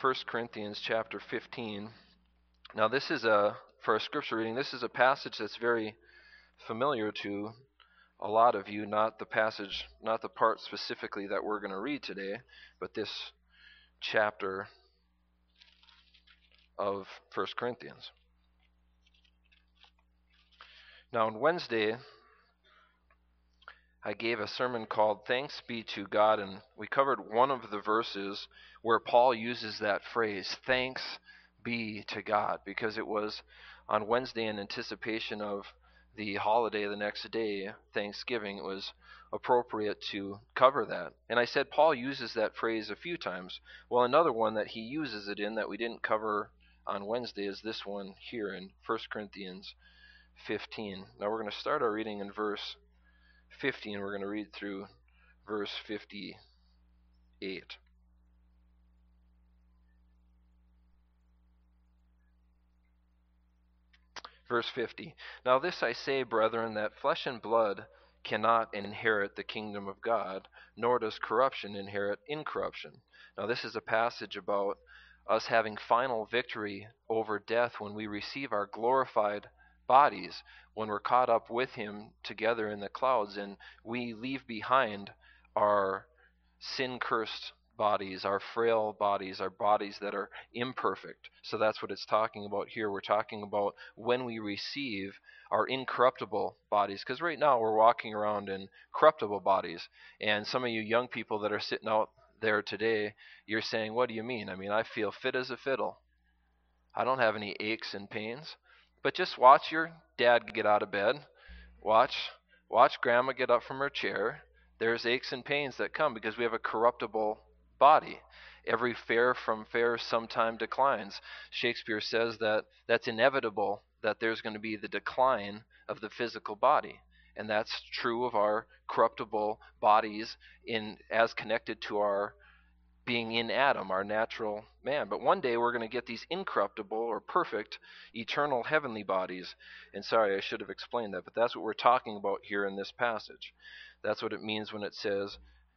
1 Corinthians chapter 15. Now this is for a scripture reading, this is a passage that's very familiar to a lot of you, not the part specifically that we're going to read today, but this chapter of 1 Corinthians. Now on Wednesday, I gave a sermon called Thanks Be to God, and we covered one of the verses where Paul uses that phrase, thanks be to God, because it was on Wednesday in anticipation of the holiday the next day, Thanksgiving. It was appropriate to cover that. And I said Paul uses that phrase a few times. Well, another one that he uses it in that we didn't cover on Wednesday is this one here in 1 Corinthians 15. Now we're going to start our reading in verse 15. We're going to read through verse 58. Verse 50. Now this I say, brethren, that flesh and blood cannot inherit the kingdom of God, nor does corruption inherit incorruption. Now this is a passage about us having final victory over death when we receive our glorified bodies, when we're caught up with him together in the clouds, and we leave behind our sin-cursed bodies, our frail bodies, our bodies that are imperfect. So that's what it's talking about here. We're talking about when we receive our incorruptible bodies, because right now we're walking around in corruptible bodies. And some of you young people that are sitting out there today, you're saying, what do you mean? I mean, I feel fit as a fiddle. I don't have any aches and pains. But just watch your dad get out of bed. Watch grandma get up from her chair. There's aches and pains that come because we have a corruptible body. Every fair from fair sometime declines. Shakespeare says that that's inevitable, that there's going to be the decline of the physical body. And that's true of our corruptible bodies as connected to our being in Adam, our natural man. But one day we're going to get these incorruptible or perfect, eternal heavenly bodies. And sorry, I should have explained that, but that's what we're talking about here in this passage. That's what it means when it says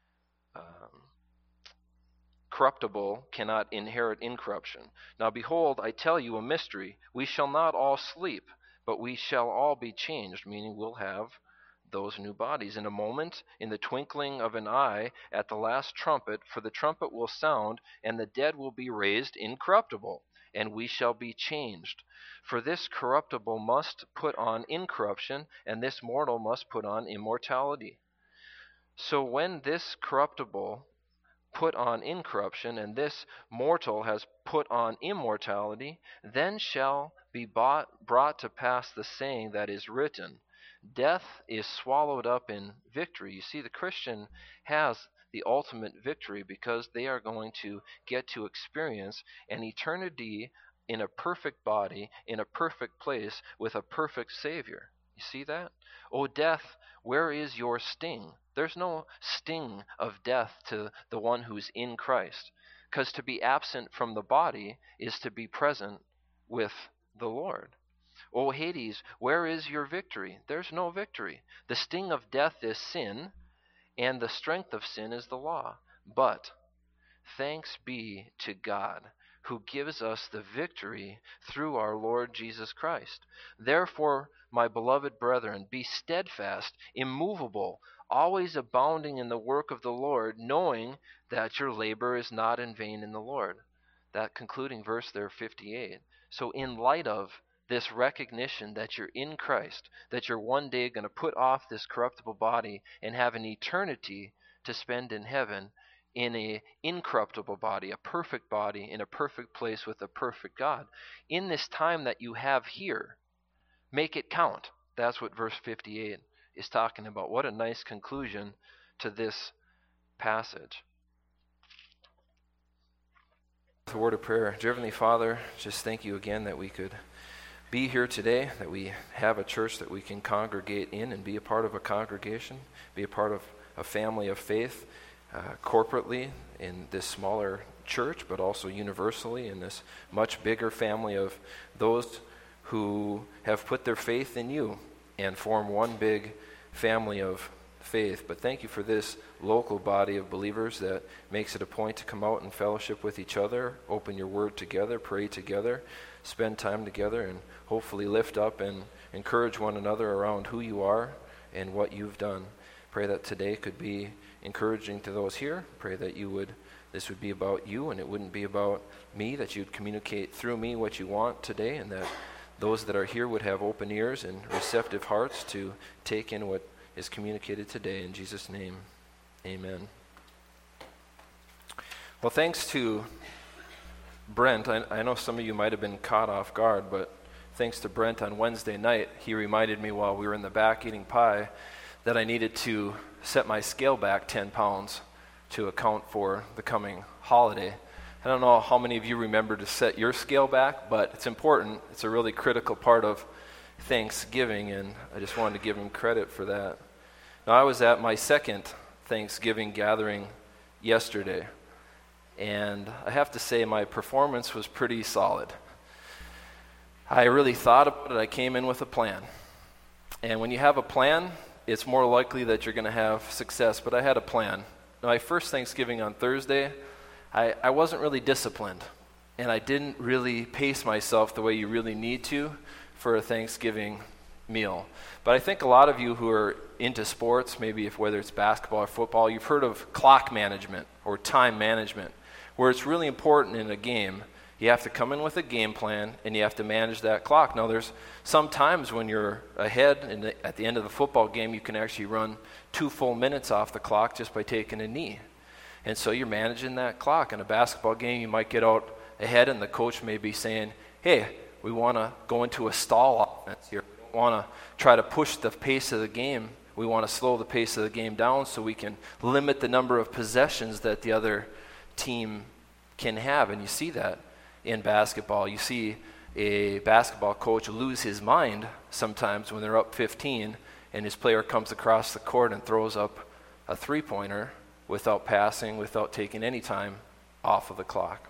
corruptible cannot inherit incorruption. Now behold, I tell you a mystery. We shall not all sleep, but we shall all be changed, meaning we'll have those new bodies. In a moment, in the twinkling of an eye, at the last trumpet, for the trumpet will sound, and the dead will be raised incorruptible, and we shall be changed. For this corruptible must put on incorruption, and this mortal must put on immortality. So when this corruptible put on incorruption, and this mortal has put on immortality, then shall be brought to pass the saying that is written, death is swallowed up in victory. You see, the Christian has the ultimate victory because they are going to get to experience an eternity in a perfect body, in a perfect place, with a perfect Savior. You see that? O death, where is your sting? There's no sting of death to the one who's in Christ, because to be absent from the body is to be present with the Lord. O Hades, where is your victory? There's no victory. The sting of death is sin, and the strength of sin is the law. But thanks be to God, who gives us the victory through our Lord Jesus Christ. Therefore, my beloved brethren, be steadfast, immovable, always abounding in the work of the Lord, knowing that your labor is not in vain in the Lord. That concluding verse there, 58. So in light of this recognition that you're in Christ, that you're one day going to put off this corruptible body and have an eternity to spend in heaven in an incorruptible body, a perfect body in a perfect place with a perfect God. In this time that you have here, make it count. That's what verse 58 is talking about. What a nice conclusion to this passage. A word of prayer. Dear Heavenly Father, just thank you again that we could be here today, that we have a church that we can congregate in and be a part of a congregation, be a part of a family of faith, corporately in this smaller church, but also universally in this much bigger family of those who have put their faith in you and form one big family of faith. But thank you for this local body of believers that makes it a point to come out and fellowship with each other, open your word together, pray together, spend time together, and hopefully lift up and encourage one another around who you are and what you've done. Pray that today could be encouraging to those here. Pray that this would be about you and it wouldn't be about me, that you'd communicate through me what you want today, and that those that are here would have open ears and receptive hearts to take in what is communicated today. In Jesus' name, amen. Well, thanks to Brent, I know some of you might have been caught off guard, but thanks to Brent on Wednesday night, he reminded me while we were in the back eating pie that I needed to set my scale back 10 pounds to account for the coming holiday. I don't know how many of you remember to set your scale back, but it's important. It's a really critical part of Thanksgiving, and I just wanted to give him credit for that. Now, I was at my second Thanksgiving gathering yesterday, and I have to say my performance was pretty solid. I really thought about it. I came in with a plan. And when you have a plan, it's more likely that you're going to have success, but I had a plan. Now, my first Thanksgiving on Thursday, I wasn't really disciplined, and I didn't really pace myself the way you really need to for a Thanksgiving meal. But I think a lot of you who are into sports, maybe whether it's basketball or football, you've heard of clock management or time management, where it's really important in a game. You have to come in with a game plan, and you have to manage that clock. Now, there's some times when you're ahead, and at the end of the football game, you can actually run 2 full minutes off the clock just by taking a knee. And so you're managing that clock. In a basketball game, you might get out ahead, and the coach may be saying, hey, we want to go into a stall offense here. We don't want to try to push the pace of the game. We want to slow the pace of the game down so we can limit the number of possessions that the other team can have. And you see that in basketball. You see a basketball coach lose his mind sometimes when they're up 15 and his player comes across the court and throws up a three-pointer without passing, without taking any time off of the clock.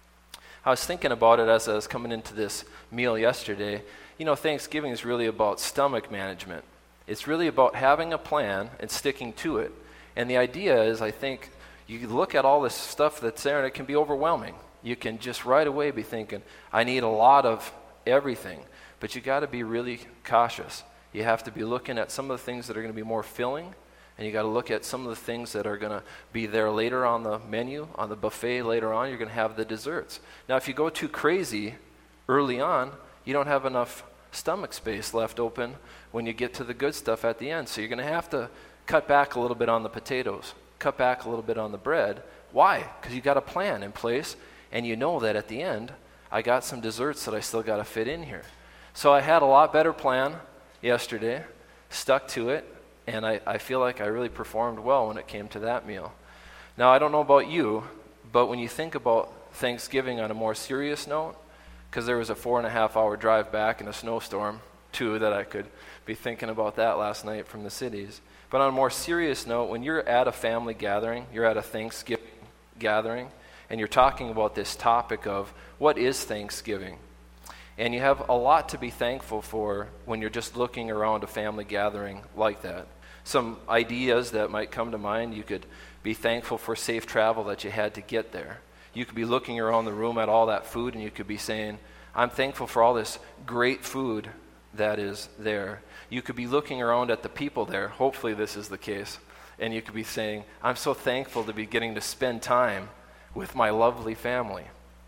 I was thinking about it as I was coming into this meal yesterday. You know, Thanksgiving is really about stomach management. It's really about having a plan and sticking to it. And the idea is, I think, you look at all this stuff that's there and it can be overwhelming. You can just right away be thinking, I need a lot of everything. But you got to be really cautious. You have to be looking at some of the things that are going to be more filling, and you got to look at some of the things that are going to be there later on the menu, on the buffet later on. You're going to have the desserts. Now, if you go too crazy early on, you don't have enough stomach space left open when you get to the good stuff at the end. So you're going to have to cut back a little bit on the potatoes, cut back a little bit on the bread. Why? Because you got a plan in place, and you know that at the end, I got some desserts that I still got to fit in here. So I had a lot better plan yesterday, stuck to it, and I feel like I really performed well when it came to that meal. Now, I don't know about you, but when you think about Thanksgiving on a more serious note, because there was a 4.5-hour drive back in a snowstorm, too, that I could be thinking about that last night from the cities. But on a more serious note, when you're at a family gathering, you're at a Thanksgiving gathering, and you're talking about this topic of what is Thanksgiving? And you have a lot to be thankful for when you're just looking around a family gathering like that. Some ideas that might come to mind: you could be thankful for safe travel that you had to get there. You could be looking around the room at all that food, and you could be saying, I'm thankful for all this great food that is there. You could be looking around at the people there. Hopefully this is the case. And you could be saying, I'm so thankful to be getting to spend time with my lovely family.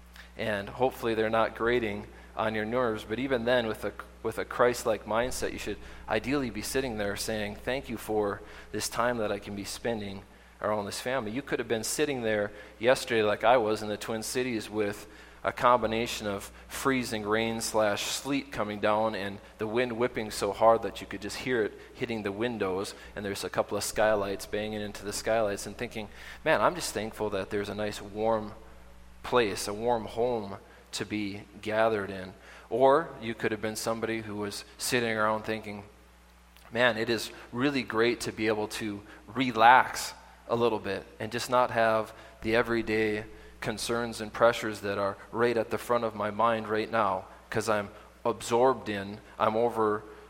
And hopefully they're not grating on your nerves, but even then, with a Christ-like mindset, you should ideally be sitting there saying, thank you for this time that I can be spending around this family. You could have been sitting there yesterday like I was in the Twin Cities with a combination of freezing rain/sleet coming down and the wind whipping so hard that you could just hear it hitting the windows, and there's a couple of skylights banging into the skylights, and thinking, man, I'm just thankful that there's a nice warm place, a warm home to be gathered in. Or you could have been somebody who was sitting around thinking, man, it is really great to be able to relax a little bit and just not have the everyday concerns and pressures that are right at the front of my mind right now, because I'm absorbed in, I'm over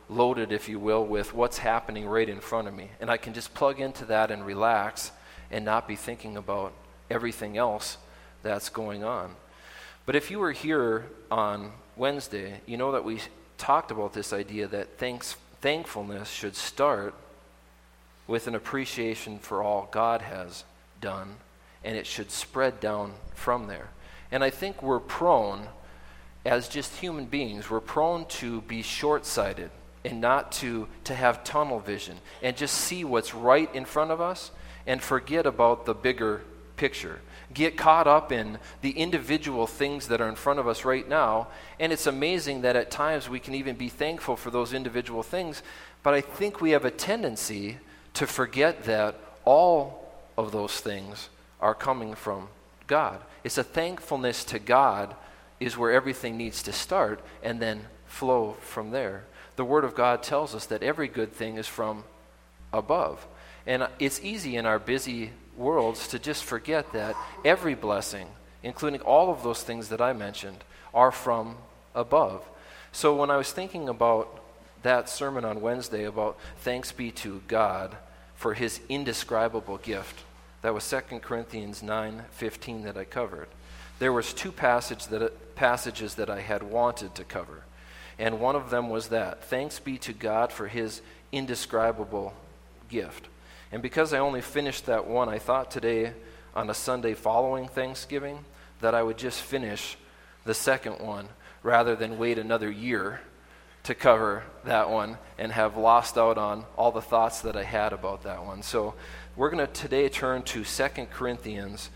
loaded, if you will, with what's happening right in front of me. And I can just plug into that and relax and not be thinking about everything else that's going on. But if you were here on Wednesday, you know that we talked about this idea that thankfulness should start with an appreciation for all God has done, and it should spread down from there. And I think we're prone, as just human beings, we're prone to be short-sighted and not to have tunnel vision and just see what's right in front of us and forget about the bigger picture. Get caught up in the individual things that are in front of us right now, and it's amazing that at times we can even be thankful for those individual things, but I think we have a tendency to forget that all of those things are coming from God. It's a thankfulness to God is where everything needs to start and then flow from there. The Word of God tells us that every good thing is from above. And it's easy in our busy worlds to just forget that every blessing, including all of those things that I mentioned, are from above. So when I was thinking about that sermon on Wednesday about thanks be to God for his indescribable gift, that was 2 Corinthians 9:15 that I covered. There was two passages that I had wanted to cover. And one of them was that, thanks be to God for his indescribable gift. And because I only finished that one, I thought today, on a Sunday following Thanksgiving, that I would just finish the second one rather than wait another year to cover that one and have lost out on all the thoughts that I had about that one. So we're going to today turn to 2 Corinthians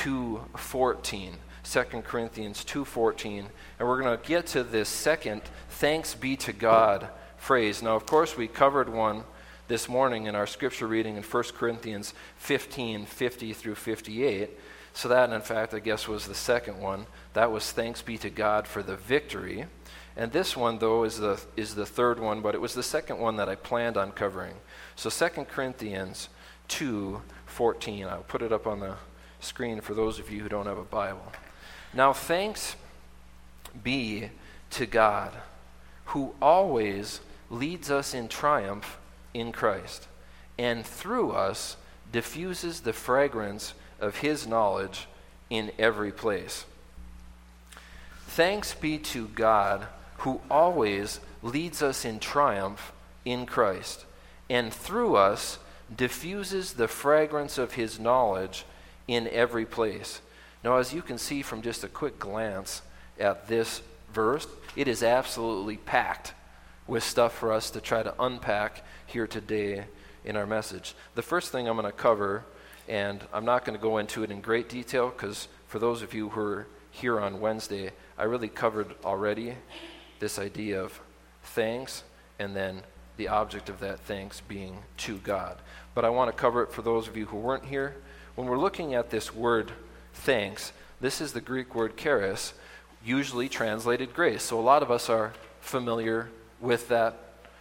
2:14. 2 Corinthians 2:14, and we're going to get to this second thanks be to God phrase. Now, of course, we covered one this morning in our scripture reading in 1 Corinthians 15:50 through 58. So that, in fact, I guess was the second one. That was thanks be to God for the victory. And this one, though, is the third one, but it was the second one that I planned on covering. So 2 Corinthians 2:14. I'll put it up on the screen for those of you who don't have a Bible. Now thanks be to God, who always leads us in triumph in Christ, and through us diffuses the fragrance of his knowledge in every place. Thanks be to God, who always leads us in triumph in Christ, and through us diffuses the fragrance of his knowledge in every place. Now, as you can see from just a quick glance at this verse, it is absolutely packed with stuff for us to try to unpack here today in our message. The first thing I'm going to cover, and I'm not going to go into it in great detail because for those of you who are here on Wednesday, I really covered already this idea of thanks and then the object of that thanks being to God. But I want to cover it for those of you who weren't here. When we're looking at this word thanks, this is the Greek word charis, usually translated grace. So a lot of us are familiar with that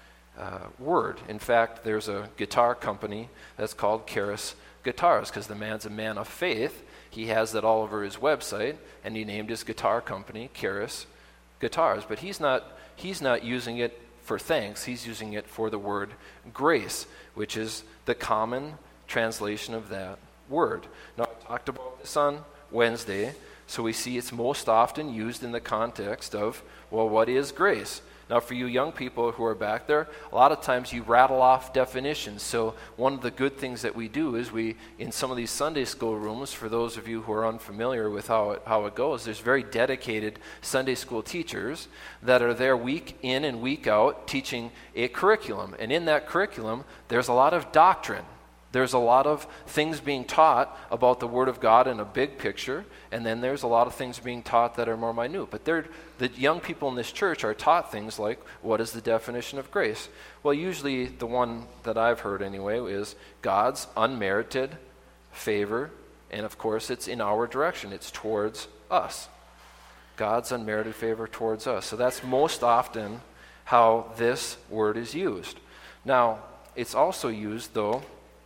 word. In fact, there's a guitar company that's called Charis Guitars because the man's a man of faith. He has that all over his website, and he named his guitar company Charis Guitars. But he's not using it for thanks. He's using it for the word grace, which is the common translation of that word. Now, I talked about this on Wednesday, so we see it's most often used in the context of, well, what is grace? Now, for you young people who are back there, a lot of times you rattle off definitions. So one of the good things that we do is in some of these Sunday school rooms, for those of you who are unfamiliar with how it goes, there's very dedicated Sunday school teachers that are there week in and week out teaching a curriculum. And in that curriculum, there's a lot of doctrine. There's a lot of things being taught about the Word of God in a big picture, and then there's a lot of things being taught that are more minute. But the young people in this church are taught things like, what is the definition of grace? Well, usually the one that I've heard anyway is God's unmerited favor, and of course it's in our direction. It's towards us. God's unmerited favor towards us. So that's most often how this word is used. Now, it's also used, though,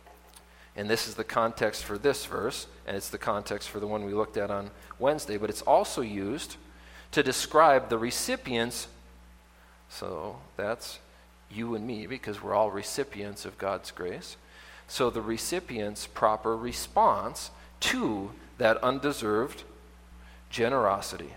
and this is the context for this verse, and it's the context for the one we looked at on Wednesday, but it's also used to describe the recipients. So that's you and me, because we're all recipients of God's grace. So the recipient's proper response to that undeserved generosity.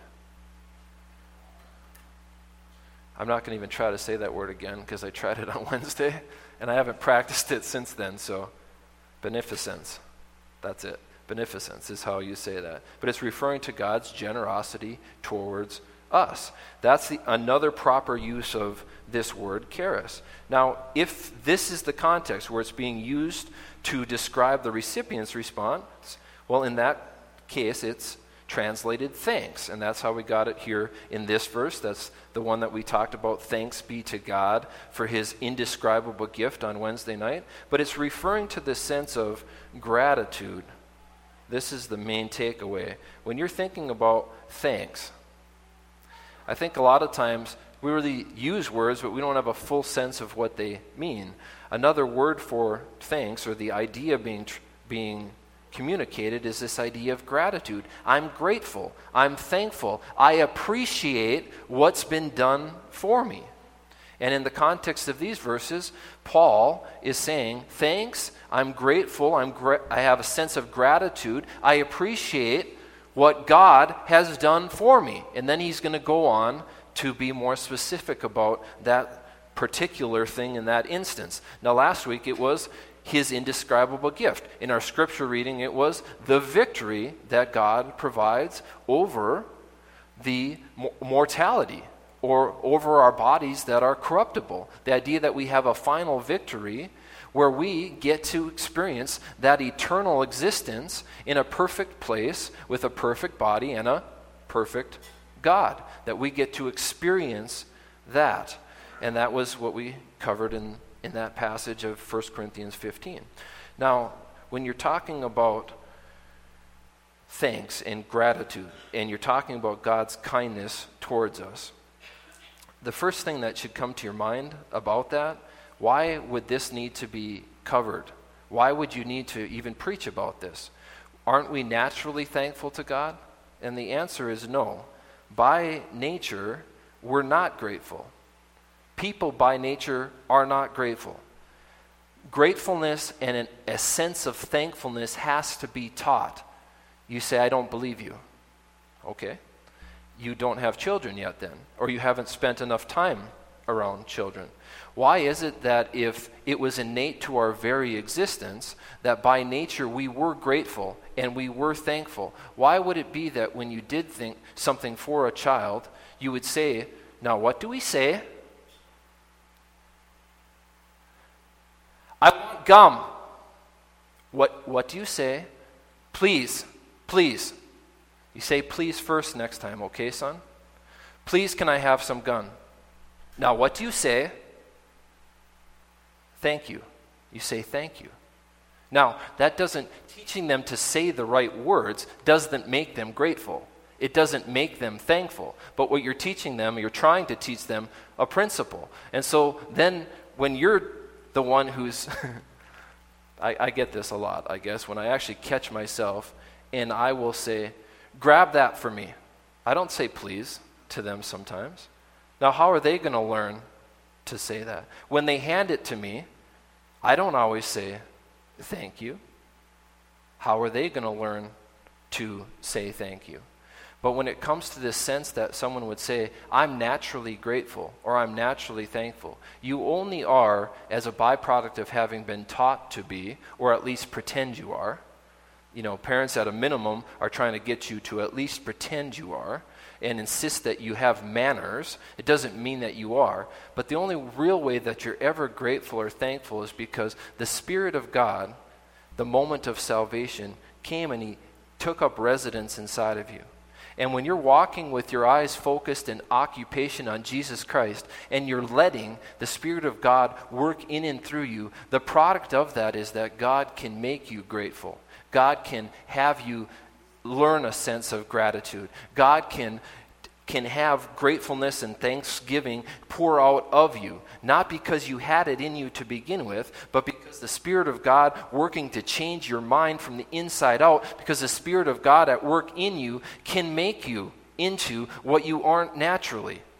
I'm not going to even try to say that word again because I tried it on Wednesday and I haven't practiced it since then. So beneficence, that's it. Beneficence is how you say that. But it's referring to God's generosity towards us. That's another proper use of this word, charis. Now, if this is the context where it's being used to describe the recipient's response, well, in that case, it's translated thanks. And that's how we got it here in this verse. That's the one that we talked about, thanks be to God for his indescribable gift on Wednesday night. But it's referring to the sense of gratitude. This is the main takeaway. When you're thinking about thanks, I think a lot of times we really use words, but we don't have a full sense of what they mean. Another word for thanks, or the idea being communicated, is this idea of gratitude. I'm grateful. I'm thankful. I appreciate what's been done for me. And in the context of these verses, Paul is saying, thanks, I'm grateful, I have a sense of gratitude, I appreciate what God has done for me. And then he's going to go on to be more specific about that particular thing in that instance. Now last week it was his indescribable gift. In our scripture reading it was the victory that God provides over the mortality, or over our bodies that are corruptible. The idea that we have a final victory where we get to experience that eternal existence in a perfect place with a perfect body and a perfect God. That we get to experience that. And that was what we covered in that passage of 1 Corinthians 15. Now, when you're talking about thanks and gratitude, and you're talking about God's kindness towards us, the first thing that should come to your mind about that, why would this need to be covered? Why would you need to even preach about this? Aren't we naturally thankful to God? And the answer is no. By nature, we're not grateful. People by nature are not grateful. Gratefulness and a sense of thankfulness has to be taught. You say, I don't believe you. Okay. You don't have children yet then, or you haven't spent enough time around children. Why is it that if it was innate to our very existence, that by nature we were grateful and we were thankful, why would it be that when you did think something for a child, you would say, now what do we say? I want gum. What do you say? Please, please. You say please first next time, okay, son? Please, can I have some gum? Now, what do you say? Thank you. You say thank you. Now, teaching them to say the right words doesn't make them grateful. It doesn't make them thankful. But what you're teaching them, you're trying to teach them a principle. And so then when you're the one who's, I get this a lot, I guess, when I actually catch myself and I will say, grab that for me. I don't say please to them sometimes. Now, how are they going to learn to say that? When they hand it to me, I don't always say thank you. How are they going to learn to say thank you? But when it comes to this sense that someone would say, I'm naturally grateful or I'm naturally thankful, you only are as a byproduct of having been taught to be, or at least pretend you are. You know, parents at a minimum are trying to get you to at least pretend you are and insist that you have manners. It doesn't mean that you are. But the only real way that you're ever grateful or thankful is because the Spirit of God, the moment of salvation, came and he took up residence inside of you. And when you're walking with your eyes focused in occupation on Jesus Christ, and you're letting the Spirit of God work in and through you, the product of that is that God can make you grateful. God can have you learn a sense of gratitude. God can have gratefulness and thanksgiving pour out of you, not because you had it in you to begin with, but because the Spirit of God working to change your mind from the inside out, because the Spirit of God at work in you can make you into what you aren't naturally.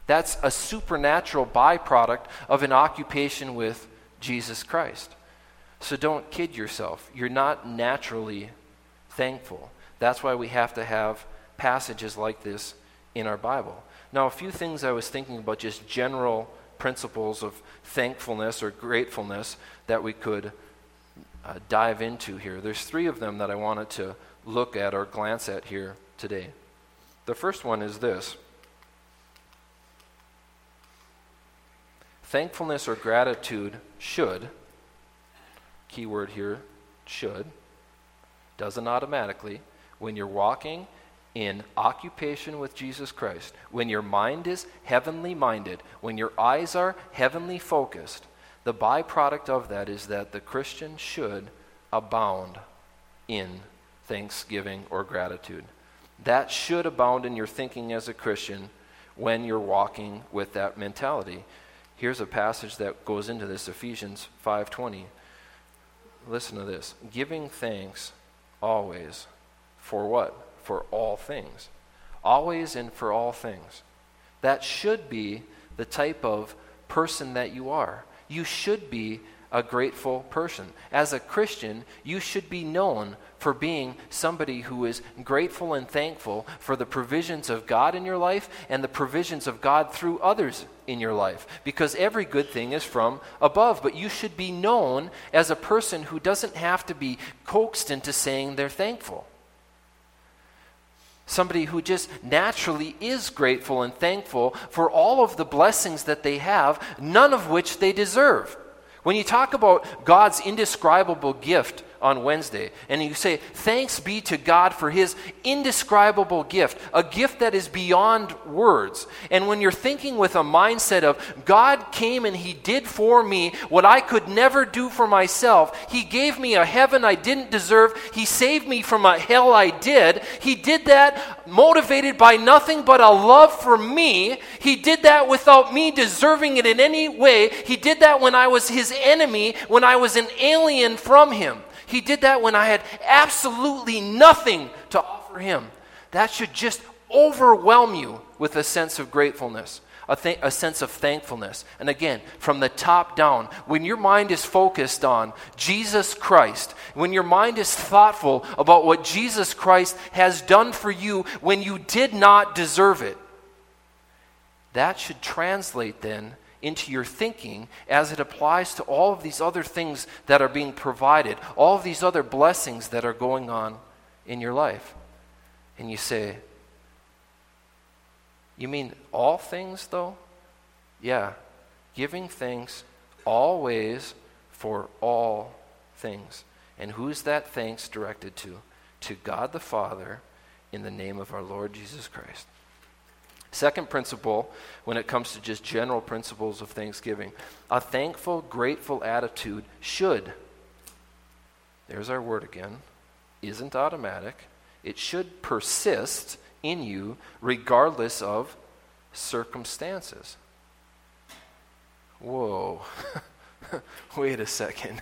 That's a supernatural byproduct of an occupation with Jesus Christ. So don't kid yourself. You're not naturally thankful. That's why we have to have passages like this in our Bible. Now, a few things I was thinking about, just general principles of thankfulness or gratefulness that we could dive into here. There's 3 of them that I wanted to look at or glance at here today. The first one is this. Thankfulness or gratitude should, keyword here, should, doesn't automatically, when you're walking in occupation with Jesus Christ, when your mind is heavenly minded, when your eyes are heavenly focused, the byproduct of that is that the Christian should abound in thanksgiving or gratitude. That should abound in your thinking as a Christian when you're walking with that mentality. Here's a passage that goes into this, Ephesians 5:20. Listen to this. Giving thanks always for what? For all things. Always and for all things. That should be the type of person that you are. You should be a grateful person. As a Christian, you should be known for being somebody who is grateful and thankful for the provisions of God in your life and the provisions of God through others in your life. Because every good thing is from above. But you should be known as a person who doesn't have to be coaxed into saying they're thankful. Somebody who just naturally is grateful and thankful for all of the blessings that they have, none of which they deserve. When you talk about God's indescribable gift on Wednesday, and you say, thanks be to God for his indescribable gift, a gift that is beyond words. And when you're thinking with a mindset of, God came and he did for me what I could never do for myself. He gave me a heaven I didn't deserve. He saved me from a hell I did. He did that motivated by nothing but a love for me. He did that without me deserving it in any way. He did that when I was his enemy, when I was an alien from him. He did that when I had absolutely nothing to offer him. That should just overwhelm you with a sense of gratefulness, a sense of thankfulness. And again, from the top down, when your mind is focused on Jesus Christ, when your mind is thoughtful about what Jesus Christ has done for you when you did not deserve it, that should translate then into your thinking as it applies to all of these other things that are being provided, all of these other blessings that are going on in your life. And you say, you mean all things though? Yeah. Giving thanks always for all things. And who's that thanks directed to? To God the Father in the name of our Lord Jesus Christ. Second principle, when it comes to just general principles of thanksgiving, a thankful, grateful attitude should, there's our word again, isn't automatic. It should persist in you regardless of circumstances. Whoa. Wait a second.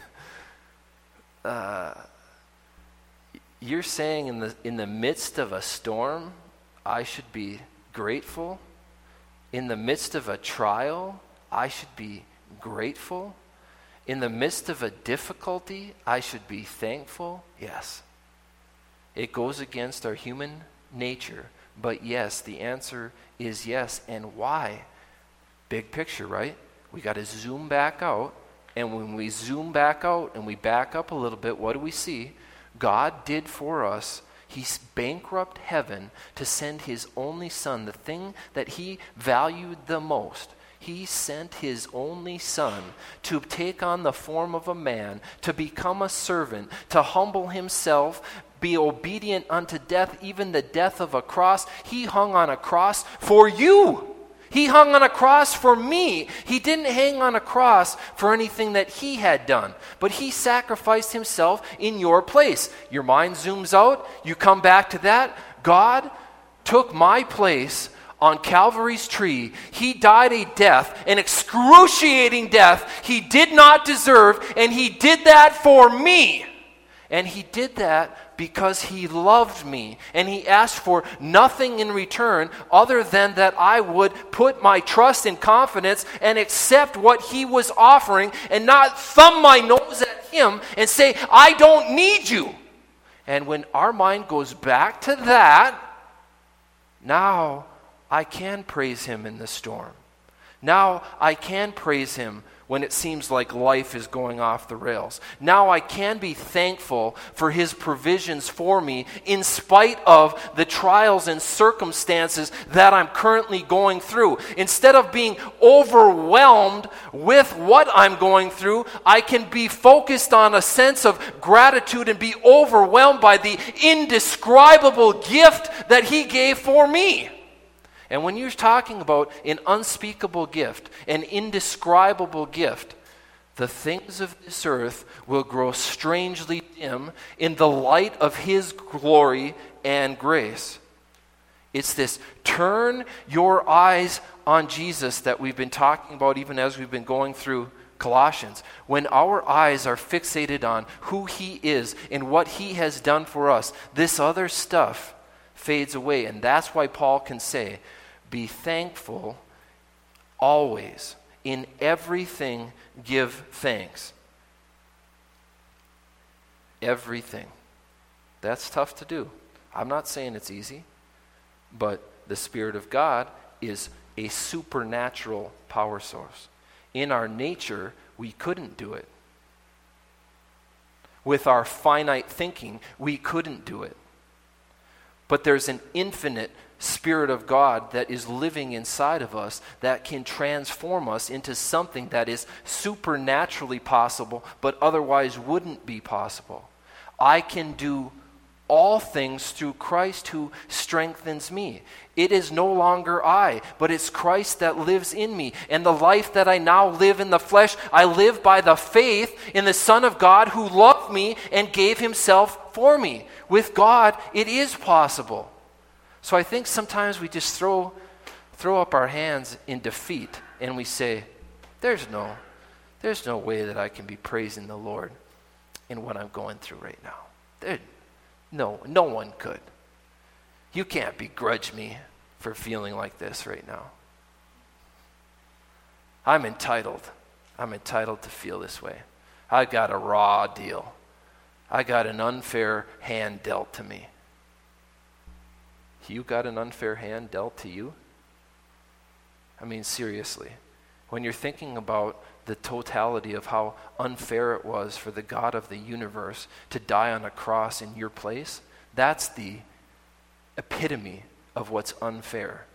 You're saying in the midst of a storm, I should be grateful? In the midst of a trial, I should be grateful? In the midst of a difficulty, I should be thankful? Yes. It goes against our human nature, but yes, the answer is yes. And why? Big picture, right? We got to zoom back out, and when we zoom back out and we back up a little bit, what do we see? God did for us. He bankrupt heaven to send his only son, the thing that he valued the most. He sent his only son to take on the form of a man, to become a servant, to humble himself, be obedient unto death, even the death of a cross. He hung on a cross for you. He hung on a cross for me. He didn't hang on a cross for anything that he had done, but he sacrificed himself in your place. Your mind zooms out. You come back to that. God took my place on Calvary's tree. He died a death, an excruciating death he did not deserve, and he did that for me. And he did that because he loved me, and he asked for nothing in return other than that I would put my trust and confidence and accept what he was offering and not thumb my nose at him and say, I don't need you. And when our mind goes back to that, now I can praise him in the storm. Now I can praise him when it seems like life is going off the rails. Now I can be thankful for his provisions for me in spite of the trials and circumstances that I'm currently going through. Instead of being overwhelmed with what I'm going through, I can be focused on a sense of gratitude and be overwhelmed by the indescribable gift that he gave for me. And when you're talking about an unspeakable gift, an indescribable gift, the things of this earth will grow strangely dim in the light of his glory and grace. It's this turn your eyes on Jesus that we've been talking about even as we've been going through Colossians. When our eyes are fixated on who he is and what he has done for us, this other stuff fades away. And that's why Paul can say, be thankful always. In everything, give thanks. Everything. That's tough to do. I'm not saying it's easy, but the Spirit of God is a supernatural power source. In our nature, we couldn't do it. With our finite thinking, we couldn't do it. But there's an infinite Spirit of God that is living inside of us that can transform us into something that is supernaturally possible, but otherwise wouldn't be possible. I can do all things through Christ who strengthens me. It is no longer I, but it's Christ that lives in me. And the life that I now live in the flesh, I live by the faith in the Son of God who loved me and gave himself for me. With God, it is possible. So I think sometimes we just throw up our hands in defeat and we say, there's no way that I can be praising the Lord in what I'm going through right now. No one could. You can't begrudge me for feeling like this right now. I'm entitled to feel this way. I got a raw deal. I got an unfair hand dealt to me. You got an unfair hand dealt to you? I mean, seriously. When you're thinking about the totality of how unfair it was for the God of the universe to die on a cross in your place, that's the epitome of what's unfair.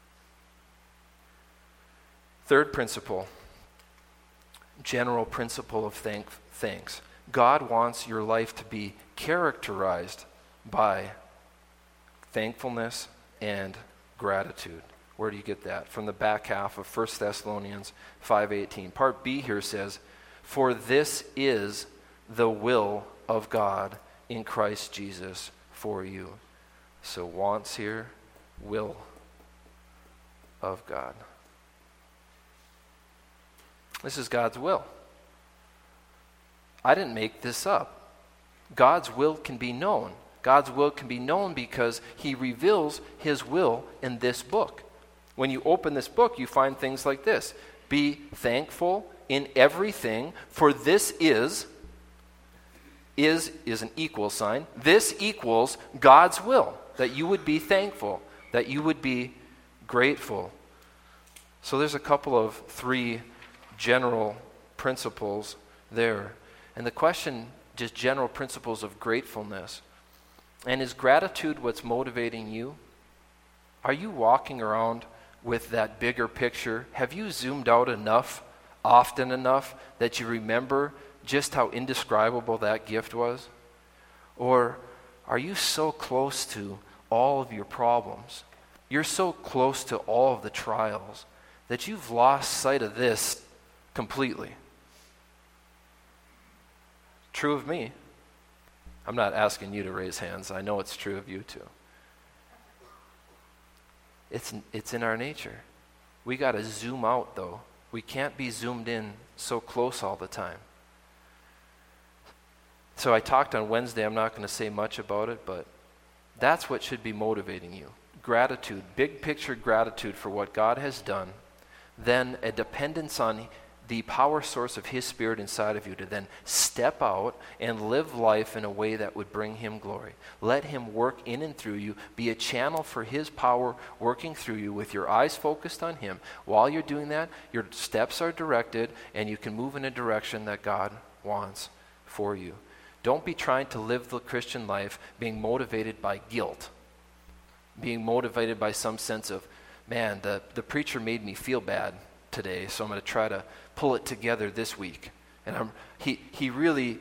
Third principle, general principle of thanks. God wants your life to be characterized by thankfulness and gratitude. Where do you get that? From the back half of 1 Thessalonians 5:18. Part B here says, for this is the will of God in Christ Jesus for you. So wants here, will of God. This is God's will. I didn't make this up. God's will can be known. God's will can be known because he reveals his will in this book. When you open this book, you find things like this. Be thankful in everything, for this is an equal sign. This equals God's will, that you would be thankful, that you would be grateful. So there's a couple of 3 general principles there. And the question, just general principles of gratefulness. And is gratitude what's motivating you? Are you walking around with that bigger picture? Have you zoomed out enough, often enough, that you remember just how indescribable that gift was? Or are you so close to all of your problems? You're so close to all of the trials that you've lost sight of this completely. True of me. I'm not asking you to raise hands. I know it's true of you too. It's in our nature. We got to zoom out though. We can't be zoomed in so close all the time. So I talked on Wednesday. I'm not going to say much about it, but that's what should be motivating you. Gratitude, big picture gratitude for what God has done, then a dependence on the power source of His Spirit inside of you to then step out and live life in a way that would bring Him glory. Let Him work in and through you. Be a channel for His power working through you with your eyes focused on Him. While you're doing that, your steps are directed and you can move in a direction that God wants for you. Don't be trying to live the Christian life being motivated by guilt, being motivated by some sense of, man, the preacher made me feel bad today, so I'm going to try to pull it together this week. And he really,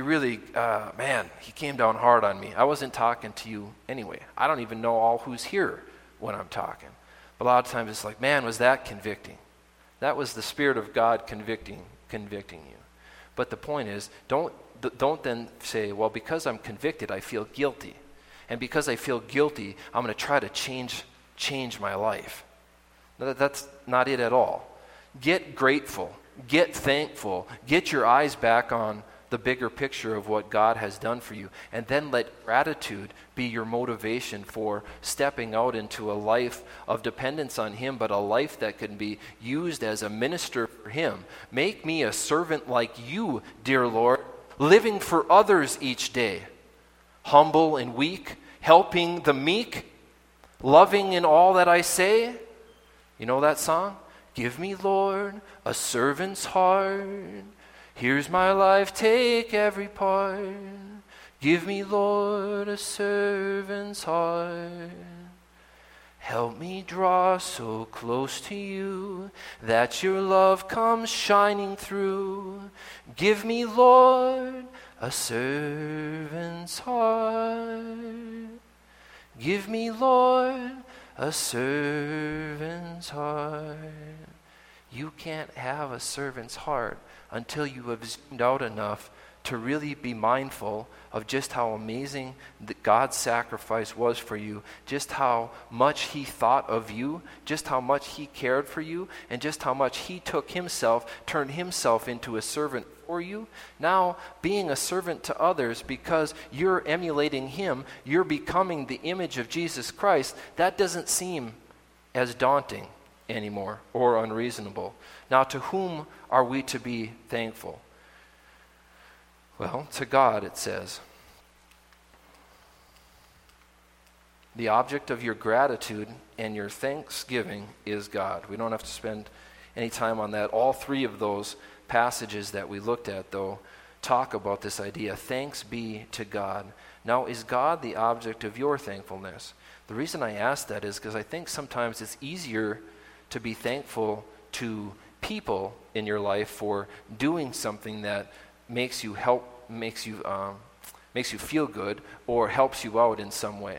man, he came down hard on me. I wasn't talking to you anyway. I don't even know all who's here when I'm talking. But a lot of times it's like, man, was that convicting? That was the Spirit of God convicting you. But the point is, don't then say, well, because I'm convicted, I feel guilty. And because I feel guilty, I'm going to try to change my life. No, that's not it at all. Get grateful. Get thankful. Get your eyes back on the bigger picture of what God has done for you. And then let gratitude be your motivation for stepping out into a life of dependence on Him, but a life that can be used as a minister for Him. Make me a servant like you, dear Lord, living for others each day. Humble and weak, helping the meek, loving in all that I say. You know that song? Give me, Lord, a servant's heart. Here's my life, take every part. Give me, Lord, a servant's heart. Help me draw so close to you that your love comes shining through. Give me, Lord, a servant's heart. Give me, Lord, a servant's heart. You can't have a servant's heart until you have zoomed out enough to really be mindful of just how amazing God's sacrifice was for you, just how much He thought of you, just how much He cared for you, and just how much He took Himself, turned Himself into a servant for you. Now, being a servant to others because you're emulating Him, you're becoming the image of Jesus Christ, that doesn't seem as daunting anymore or unreasonable. Now, to whom are we to be thankful? Well, to God, it says. The object of your gratitude and your thanksgiving is God. We don't have to spend any time on that. All three of those passages that we looked at, though, talk about this idea. Thanks be to God. Now, is God the object of your thankfulness? The reason I ask that is because I think sometimes it's easier to be thankful to people in your life for doing something that makes you feel good or helps you out in some way.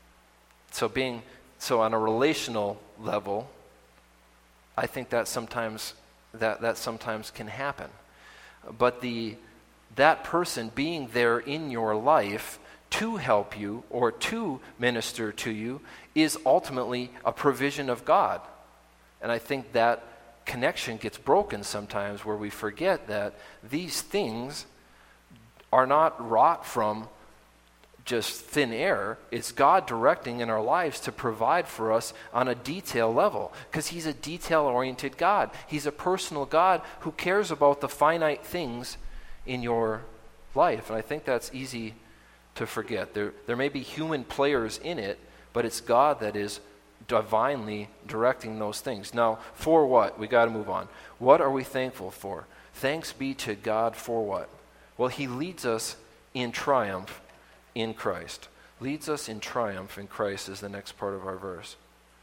So on a relational level, I think that sometimes can happen. But that person being there in your life to help you or to minister to you is ultimately a provision of God. And I think that connection gets broken sometimes where we forget that these things are not wrought from just thin air. It's God directing in our lives to provide for us on a detail level, because He's a detail-oriented God. He's a personal God who cares about the finite things in your life. And I think that's easy to forget. There may be human players in it, but it's God that is divinely directing those things. Now, for what? We got to move on. What are we thankful for? Thanks be to God for what? Well, He leads us in triumph in Christ. Leads us in triumph in Christ is the next part of our verse.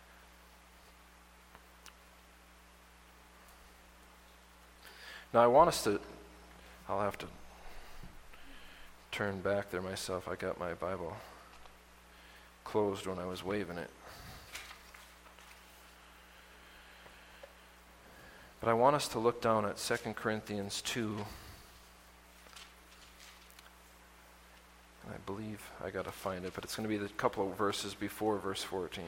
Now, I'll have to turn back there myself. I got my Bible closed when I was waving it. But I want us to look down at 2 Corinthians 2. I believe I got to find it, but it's going to be the couple of verses before verse 14.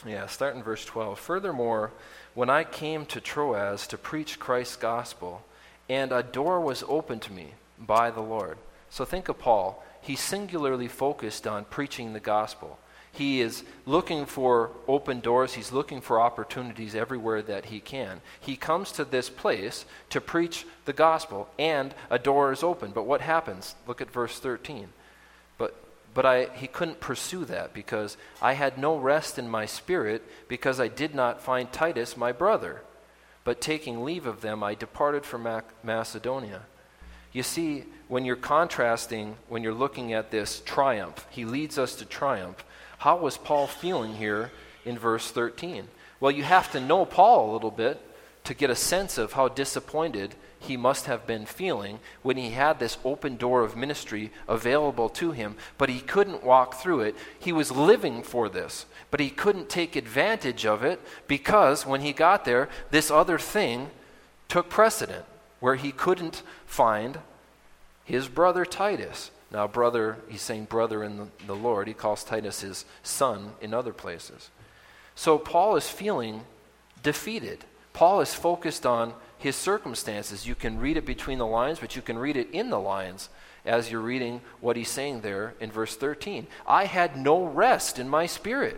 Yeah, start in verse 12. Furthermore, when I came to Troas to preach Christ's gospel, and a door was opened to me by the Lord. So think of Paul. He's singularly focused on preaching the gospel. He is looking for open doors. He's looking for opportunities everywhere that he can. He comes to this place to preach the gospel, and a door is open. But what happens? Look at verse 13. But he couldn't pursue that because I had no rest in my spirit because I did not find Titus my brother. But taking leave of them, I departed from Macedonia. You see, when you're contrasting, when you're looking at this triumph, he leads us to triumph. How was Paul feeling here in verse 13? Well, you have to know Paul a little bit to get a sense of how disappointed he must have been feeling when he had this open door of ministry available to him, but he couldn't walk through it. He was living for this, but he couldn't take advantage of it because when he got there, this other thing took precedent, where he couldn't find his brother Titus. Now, brother, he's saying brother in the Lord. He calls Titus his son in other places. So Paul is feeling defeated. Paul is focused on his circumstances. You can read it between the lines, but you can read it in the lines as you're reading what he's saying there in verse 13. I had no rest in my spirit.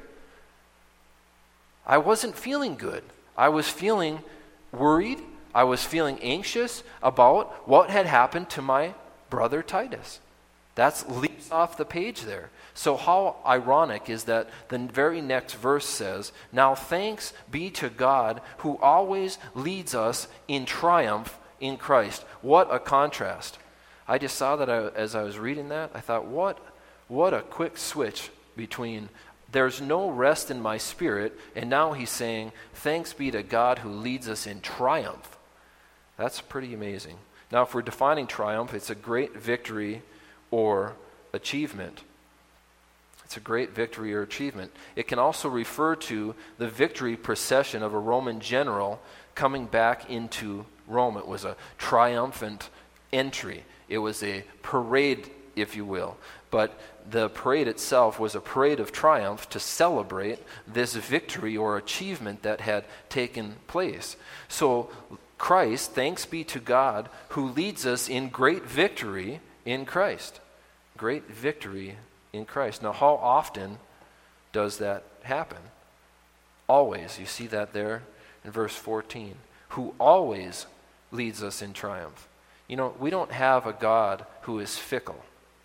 I wasn't feeling good. I was feeling worried. I was feeling anxious about what had happened to my brother Titus. That leaps off the page there. So how ironic is that the very next verse says, now thanks be to God who always leads us in triumph in Christ. What a contrast. I just saw that as I was reading that, I thought, what a quick switch between there's no rest in my spirit, and now he's saying, thanks be to God who leads us in triumph. That's pretty amazing. Now, if we're defining triumph, it's a great victory or achievement. It's a great victory or achievement. It can also refer to the victory procession of a Roman general coming back into Rome. It was a triumphant entry. It was a parade, if you will. But the parade itself was a parade of triumph to celebrate this victory or achievement that had taken place. So Christ, thanks be to God, who leads us in great victory in Christ. Great victory in Christ. Now, how often does that happen? Always. You see that there in verse 14. Who always leads us in triumph. You know, we don't have a God who is fickle.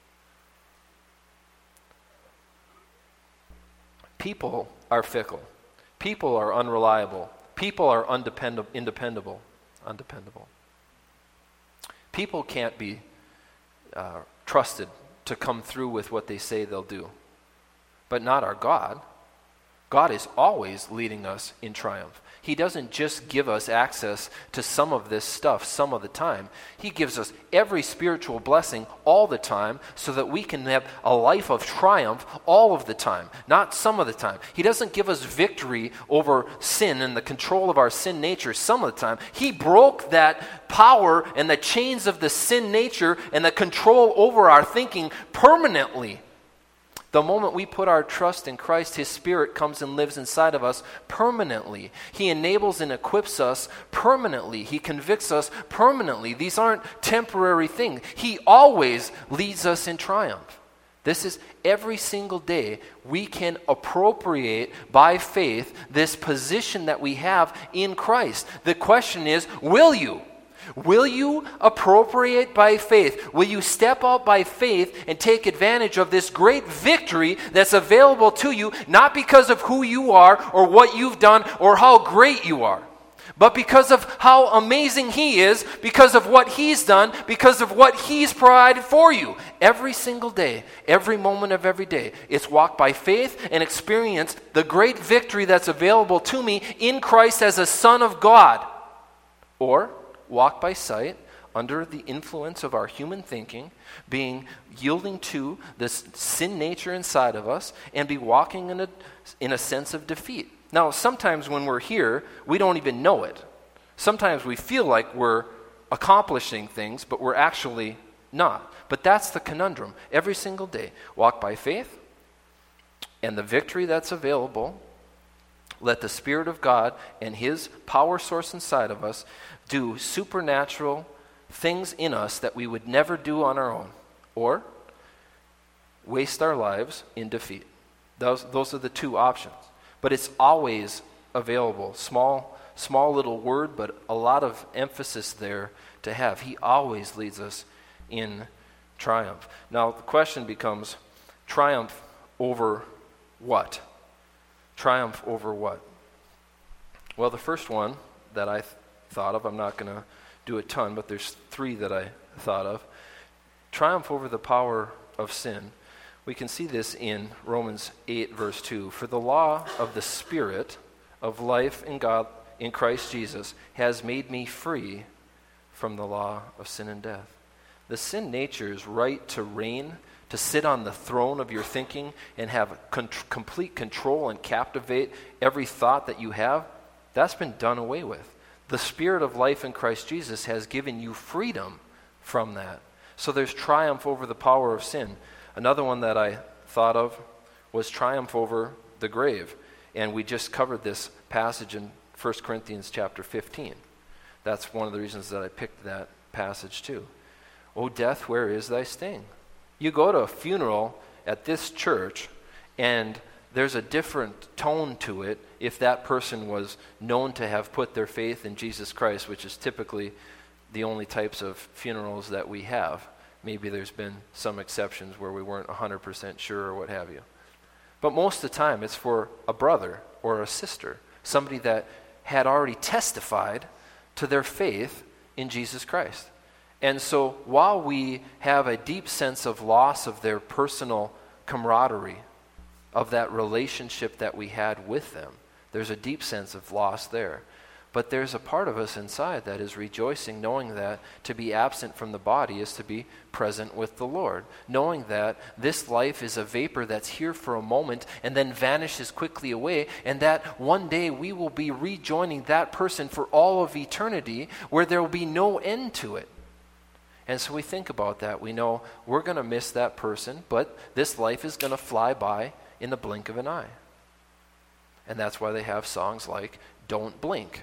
People are fickle. People are unreliable. People are undependable. People can't be trusted to come through with what they say they'll do. But not our God. God is always leading us in triumph. He doesn't just give us access to some of this stuff some of the time. He gives us every spiritual blessing all the time so that we can have a life of triumph all of the time, not some of the time. He doesn't give us victory over sin and the control of our sin nature some of the time. He broke that power and the chains of the sin nature and the control over our thinking permanently. The moment we put our trust in Christ, His Spirit comes and lives inside of us permanently. He enables and equips us permanently. He convicts us permanently. These aren't temporary things. He always leads us in triumph. This is every single day we can appropriate by faith this position that we have in Christ. The question is, will you? Will you appropriate by faith? Will you step out by faith and take advantage of this great victory that's available to you, not because of who you are or what you've done or how great you are, but because of how amazing He is, because of what He's done, because of what He's provided for you. Every single day, every moment of every day, it's walk by faith and experience the great victory that's available to me in Christ as a son of God. Or walk by sight under the influence of our human thinking, yielding to this sin nature inside of us, and be walking in a sense of defeat. Now, sometimes when we're here, we don't even know it. Sometimes we feel like we're accomplishing things, but we're actually not. But that's the conundrum. Every single day, walk by faith, and the victory that's available Let the Spirit of God and His power source inside of us do supernatural things in us that we would never do on our own, or waste our lives in defeat. Those are the two options. But it's always available. Small little word, but a lot of emphasis there to have. He always leads us in triumph. Now the question becomes, triumph over what? Triumph over what? Well, the first one that I thought of, I'm not going to do a ton, but there's three that I thought of. Triumph over the power of sin. We can see this in Romans 8, verse 2. For the law of the Spirit of life in God, in Christ Jesus, has made me free from the law of sin and death. The sin nature's right to reign, to sit on the throne of your thinking and have complete control and captivate every thought that you have, that's been done away with. The Spirit of life in Christ Jesus has given you freedom from that. So there's triumph over the power of sin. Another one that I thought of was triumph over the grave. And we just covered this passage in 1 Corinthians chapter 15. That's one of the reasons that I picked that passage too. O death, where is thy sting? You go to a funeral at this church, and there's a different tone to it if that person was known to have put their faith in Jesus Christ, which is typically the only types of funerals that we have. Maybe there's been some exceptions where we weren't 100% sure or what have you. But most of the time, it's for a brother or a sister, somebody that had already testified to their faith in Jesus Christ. And so while we have a deep sense of loss of their personal camaraderie, of that relationship that we had with them, there's a deep sense of loss there. But there's a part of us inside that is rejoicing, knowing that to be absent from the body is to be present with the Lord. Knowing that this life is a vapor that's here for a moment and then vanishes quickly away, and that one day we will be rejoining that person for all of eternity, where there will be no end to it. And so we think about that. We know we're going to miss that person, but this life is going to fly by in the blink of an eye. And that's why they have songs like Don't Blink.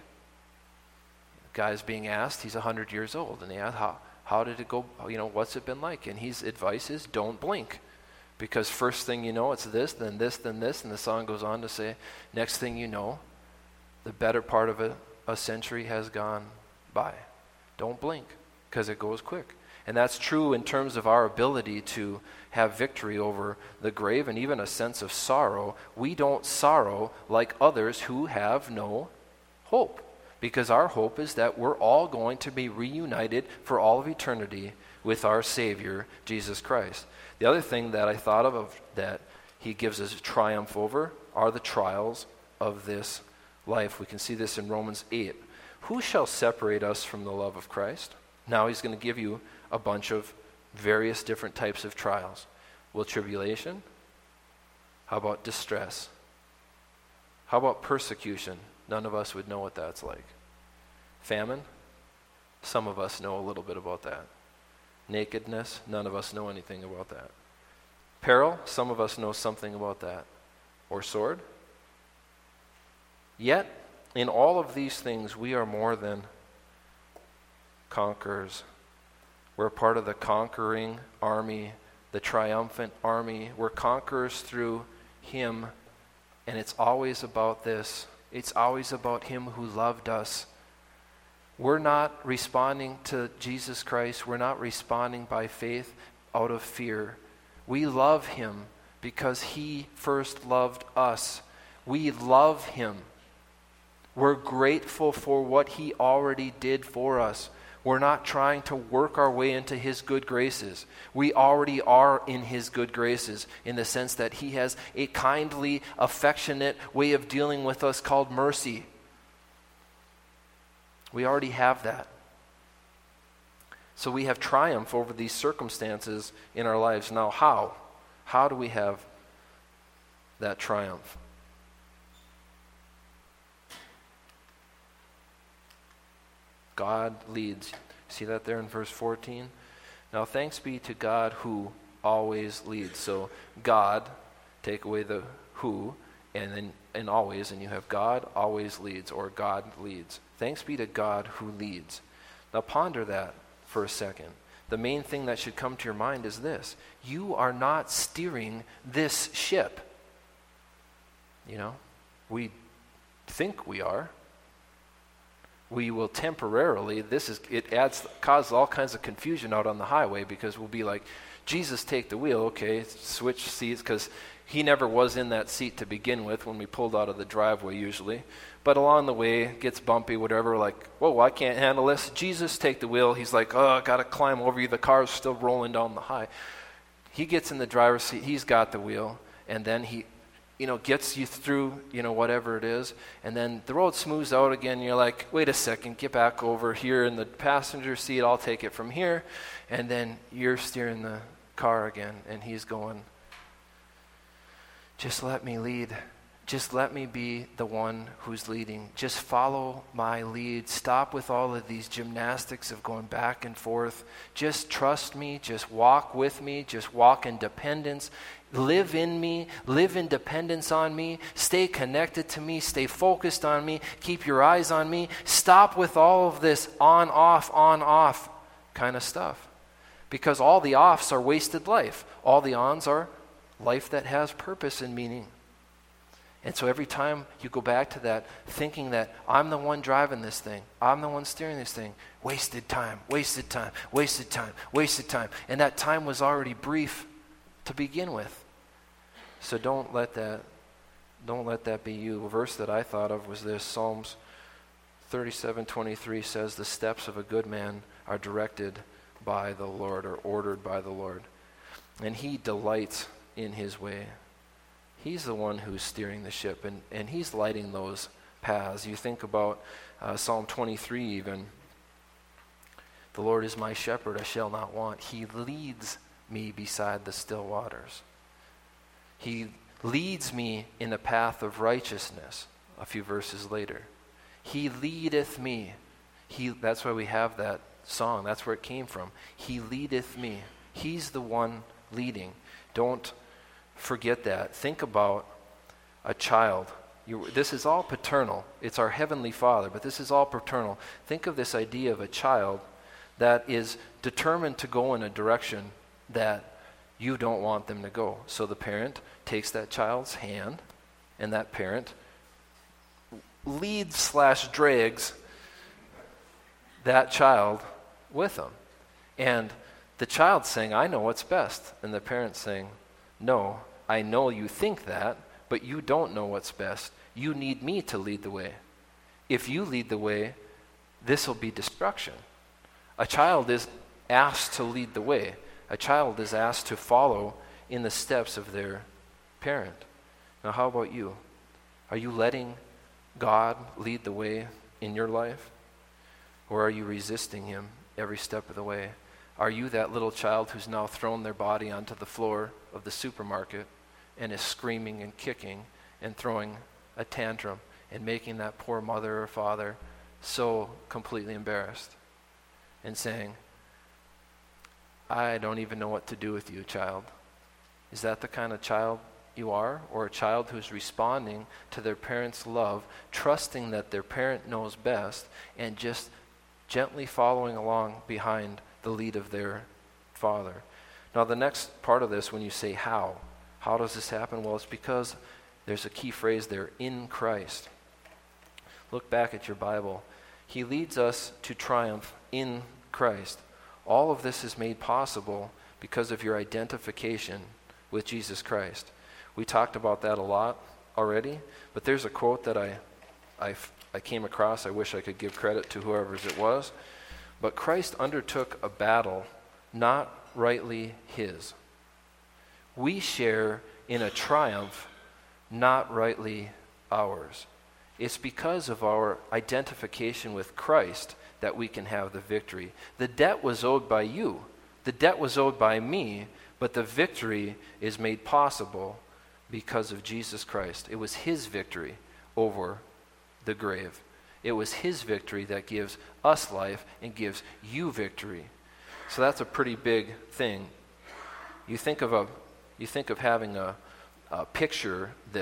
The guy's being asked, he's 100 years old, and they ask, how did it go, what's it been like? And his advice is, don't blink. Because first thing you know, it's this, then this, then this, and the song goes on to say, next thing you know, the better part of a century has gone by. Don't blink, because it goes quick. And that's true in terms of our ability to have victory over the grave and even a sense of sorrow. We don't sorrow like others who have no hope, because our hope is that we're all going to be reunited for all of eternity with our Savior, Jesus Christ. The other thing that I thought of that he gives us triumph over are the trials of this life. We can see this in Romans 8. Who shall separate us from the love of Christ? Now he's going to give you a bunch of various different types of trials. Well, tribulation? How about distress? How about persecution? None of us would know what that's like. Famine? Some of us know a little bit about that. Nakedness? None of us know anything about that. Peril? Some of us know something about that. Or sword? Yet, in all of these things, we are more than conquerors. We're part of the conquering army, the triumphant army. We're conquerors through Him, and it's always about this. It's always about Him who loved us. We're not responding to Jesus Christ. We're not responding by faith out of fear. We love Him because He first loved us. We love Him. We're grateful for what He already did for us. We're not trying to work our way into His good graces. We already are in His good graces in the sense that He has a kindly, affectionate way of dealing with us called mercy. We already have that. So we have triumph over these circumstances in our lives. Now how? How do we have that triumph? God leads. See that there in verse 14? Now thanks be to God who always leads. So God, take away the who, and then and always, and you have God always leads, or God leads. Thanks be to God who leads. Now ponder that for a second. The main thing that should come to your mind is this: you are not steering this ship. We think we are. We will temporarily, causes all kinds of confusion out on the highway, because we'll be like, Jesus, take the wheel. Okay, switch seats, because he never was in that seat to begin with when we pulled out of the driveway usually. But along the way, it gets bumpy, whatever, like, whoa, I can't handle this. Jesus, take the wheel. He's like, I got to climb over you. The car's still rolling down the high. He gets in the driver's seat. He's got the wheel. And then he, gets you through, whatever it is. And then the road smooths out again. You're like, wait a second, get back over here in the passenger seat. I'll take it from here. And then you're steering the car again. And he's going, just let me lead. Just let me be the one who's leading. Just follow my lead. Stop with all of these gymnastics of going back and forth. Just trust me. Just walk with me. Just walk in dependence. Live in me. Live in dependence on me. Stay connected to me. Stay focused on me. Keep your eyes on me. Stop with all of this on, off kind of stuff. Because all the offs are wasted life. All the ons are life that has purpose and meaning. And so every time you go back to that, thinking that I'm the one driving this thing, I'm the one steering this thing, wasted time, wasted time, wasted time, wasted time. And that time was already brief to begin with. So don't let that be you. A verse that I thought of was this: Psalms 37:23 says, the steps of a good man are directed by the Lord, or ordered by the Lord. And he delights in his way. He's the one who's steering the ship, and he's lighting those paths. You think about Psalm 23 even. The Lord is my shepherd, I shall not want. He leads me beside the still waters. He leads me in the path of righteousness, a few verses later. He leadeth me. That's why we have that song. That's where it came from. He leadeth me. He's the one leading. Don't forget that. Think about a child. This is all paternal. It's our Heavenly Father, but this is all paternal. Think of this idea of a child that is determined to go in a direction that you don't want them to go. So the parent takes that child's hand, and that parent leads/drags that child with them. And the child's saying, I know what's best. And the parent's saying, no, I know you think that, but you don't know what's best. You need me to lead the way. If you lead the way, this will be destruction. A child is asked to lead the way. A child is asked to follow in the steps of their parent. Now, how about you? Are you letting God lead the way in your life? Or are you resisting him every step of the way? Are you that little child who's now thrown their body onto the floor of the supermarket and is screaming and kicking and throwing a tantrum and making that poor mother or father so completely embarrassed and saying, I don't even know what to do with you, child? Is that the kind of child you are? Or a child who's responding to their parents' love, trusting that their parent knows best, and just gently following along behind the lead of their father? Now, the next part of this, when you say how does this happen? Well, it's because there's a key phrase there, in Christ. Look back at your Bible. He leads us to triumph in Christ. All of this is made possible because of your identification with Jesus Christ. We talked about that a lot already, but there's a quote that I came across. I wish I could give credit to whoever's it was. But Christ undertook a battle not rightly his. We share in a triumph not rightly ours. It's because of our identification with Christ that we can have the victory. The debt was owed by you. The debt was owed by me, but the victory is made possible because of Jesus Christ. It was his victory over the grave. It was his victory that gives us life and gives you victory. So that's a pretty big thing. You think of having a picture this.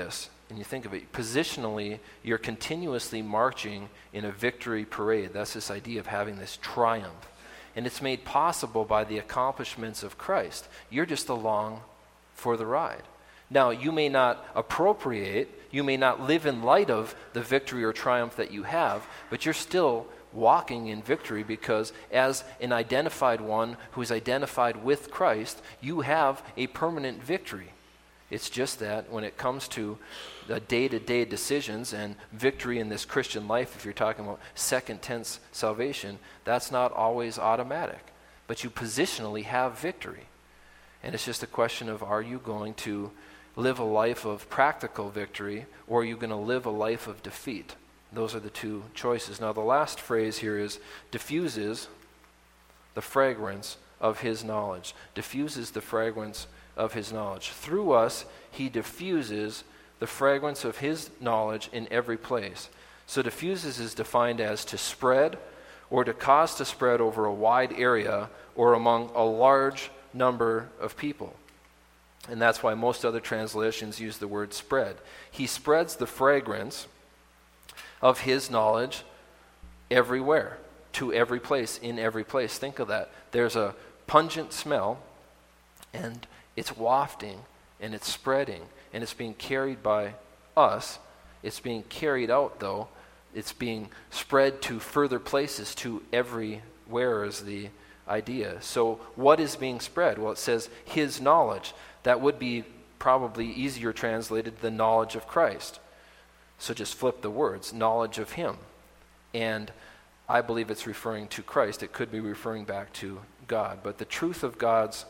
and you think of it, positionally, you're continuously marching in a victory parade. That's this idea of having this triumph. And it's made possible by the accomplishments of Christ. You're just along for the ride. Now, you may not appropriate, you may not live in light of the victory or triumph that you have, but you're still walking in victory because as an identified one who is identified with Christ, you have a permanent victory. It's just that when it comes to the day-to-day decisions and victory in this Christian life, if you're talking about second tense salvation, that's not always automatic. But you positionally have victory. And it's just a question of, are you going to live a life of practical victory, or are you going to live a life of defeat? Those are the two choices. Now, the last phrase here is diffuses the fragrance of his knowledge. Diffuses the fragrance of his knowledge. Through us, he diffuses the fragrance of his knowledge in every place. So diffuses is defined as to spread or to cause to spread over a wide area or among a large number of people. And that's why most other translations use the word spread. He spreads the fragrance of his knowledge everywhere, to every place, in every place. Think of that. There's a pungent smell, and it's wafting, and it's spreading, and it's being carried by us. It's being carried out, though. It's being spread to further places, to everywhere is the idea. So what is being spread? Well, it says his knowledge. That would be probably easier translated, the knowledge of Christ. So just flip the words, knowledge of him. And I believe it's referring to Christ. It could be referring back to God. But the truth of God's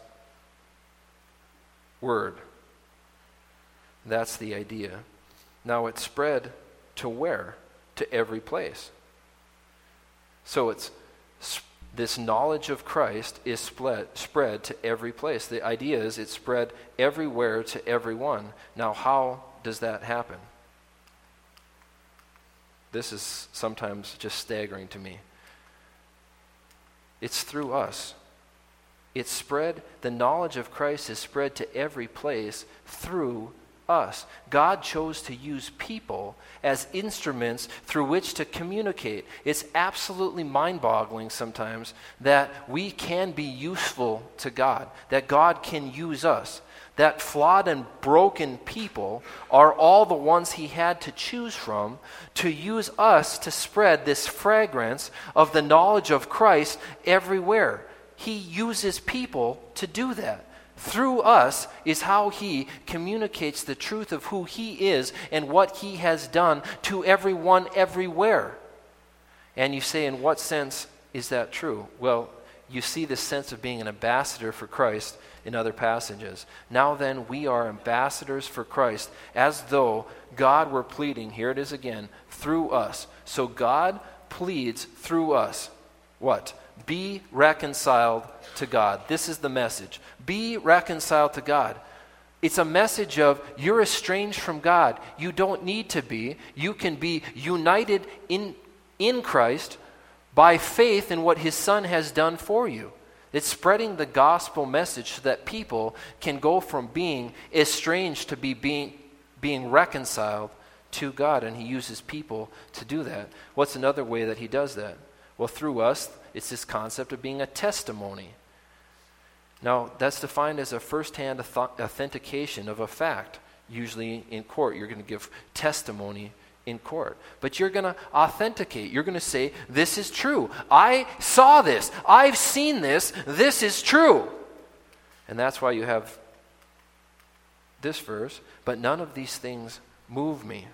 word, that's the idea. Now it's spread to where? To every place. So it's this knowledge of Christ is spread to every place. The idea is it's spread everywhere to everyone. Now how does that happen? This is sometimes just staggering to me. It's through us. It's spread, the knowledge of Christ is spread to every place through us. God chose to use people as instruments through which to communicate. It's absolutely mind-boggling sometimes that we can be useful to God, that God can use us. That flawed and broken people are all the ones he had to choose from to use us to spread this fragrance of the knowledge of Christ everywhere. He uses people to do that. Through us is how he communicates the truth of who he is and what he has done to everyone everywhere. And you say, in what sense is that true? Well, you see this sense of being an ambassador for Christ in other passages. Now then, we are ambassadors for Christ, as though God were pleading, here it is again, through us. So God pleads through us. What? Be reconciled to God. This is the message. Be reconciled to God. It's a message of you're estranged from God. You don't need to be. You can be united in Christ by faith in what his Son has done for you. It's spreading the gospel message so that people can go from being estranged to being reconciled to God, and he uses people to do that. What's another way that he does that? Well, through us, it's this concept of being a testimony. Now, that's defined as a first-hand authentication of a fact. Usually in court, you're going to give testimony in court. But you're going to authenticate. You're going to say, this is true. I saw this. I've seen this. This is true. And that's why you have this verse. But none of these things move me.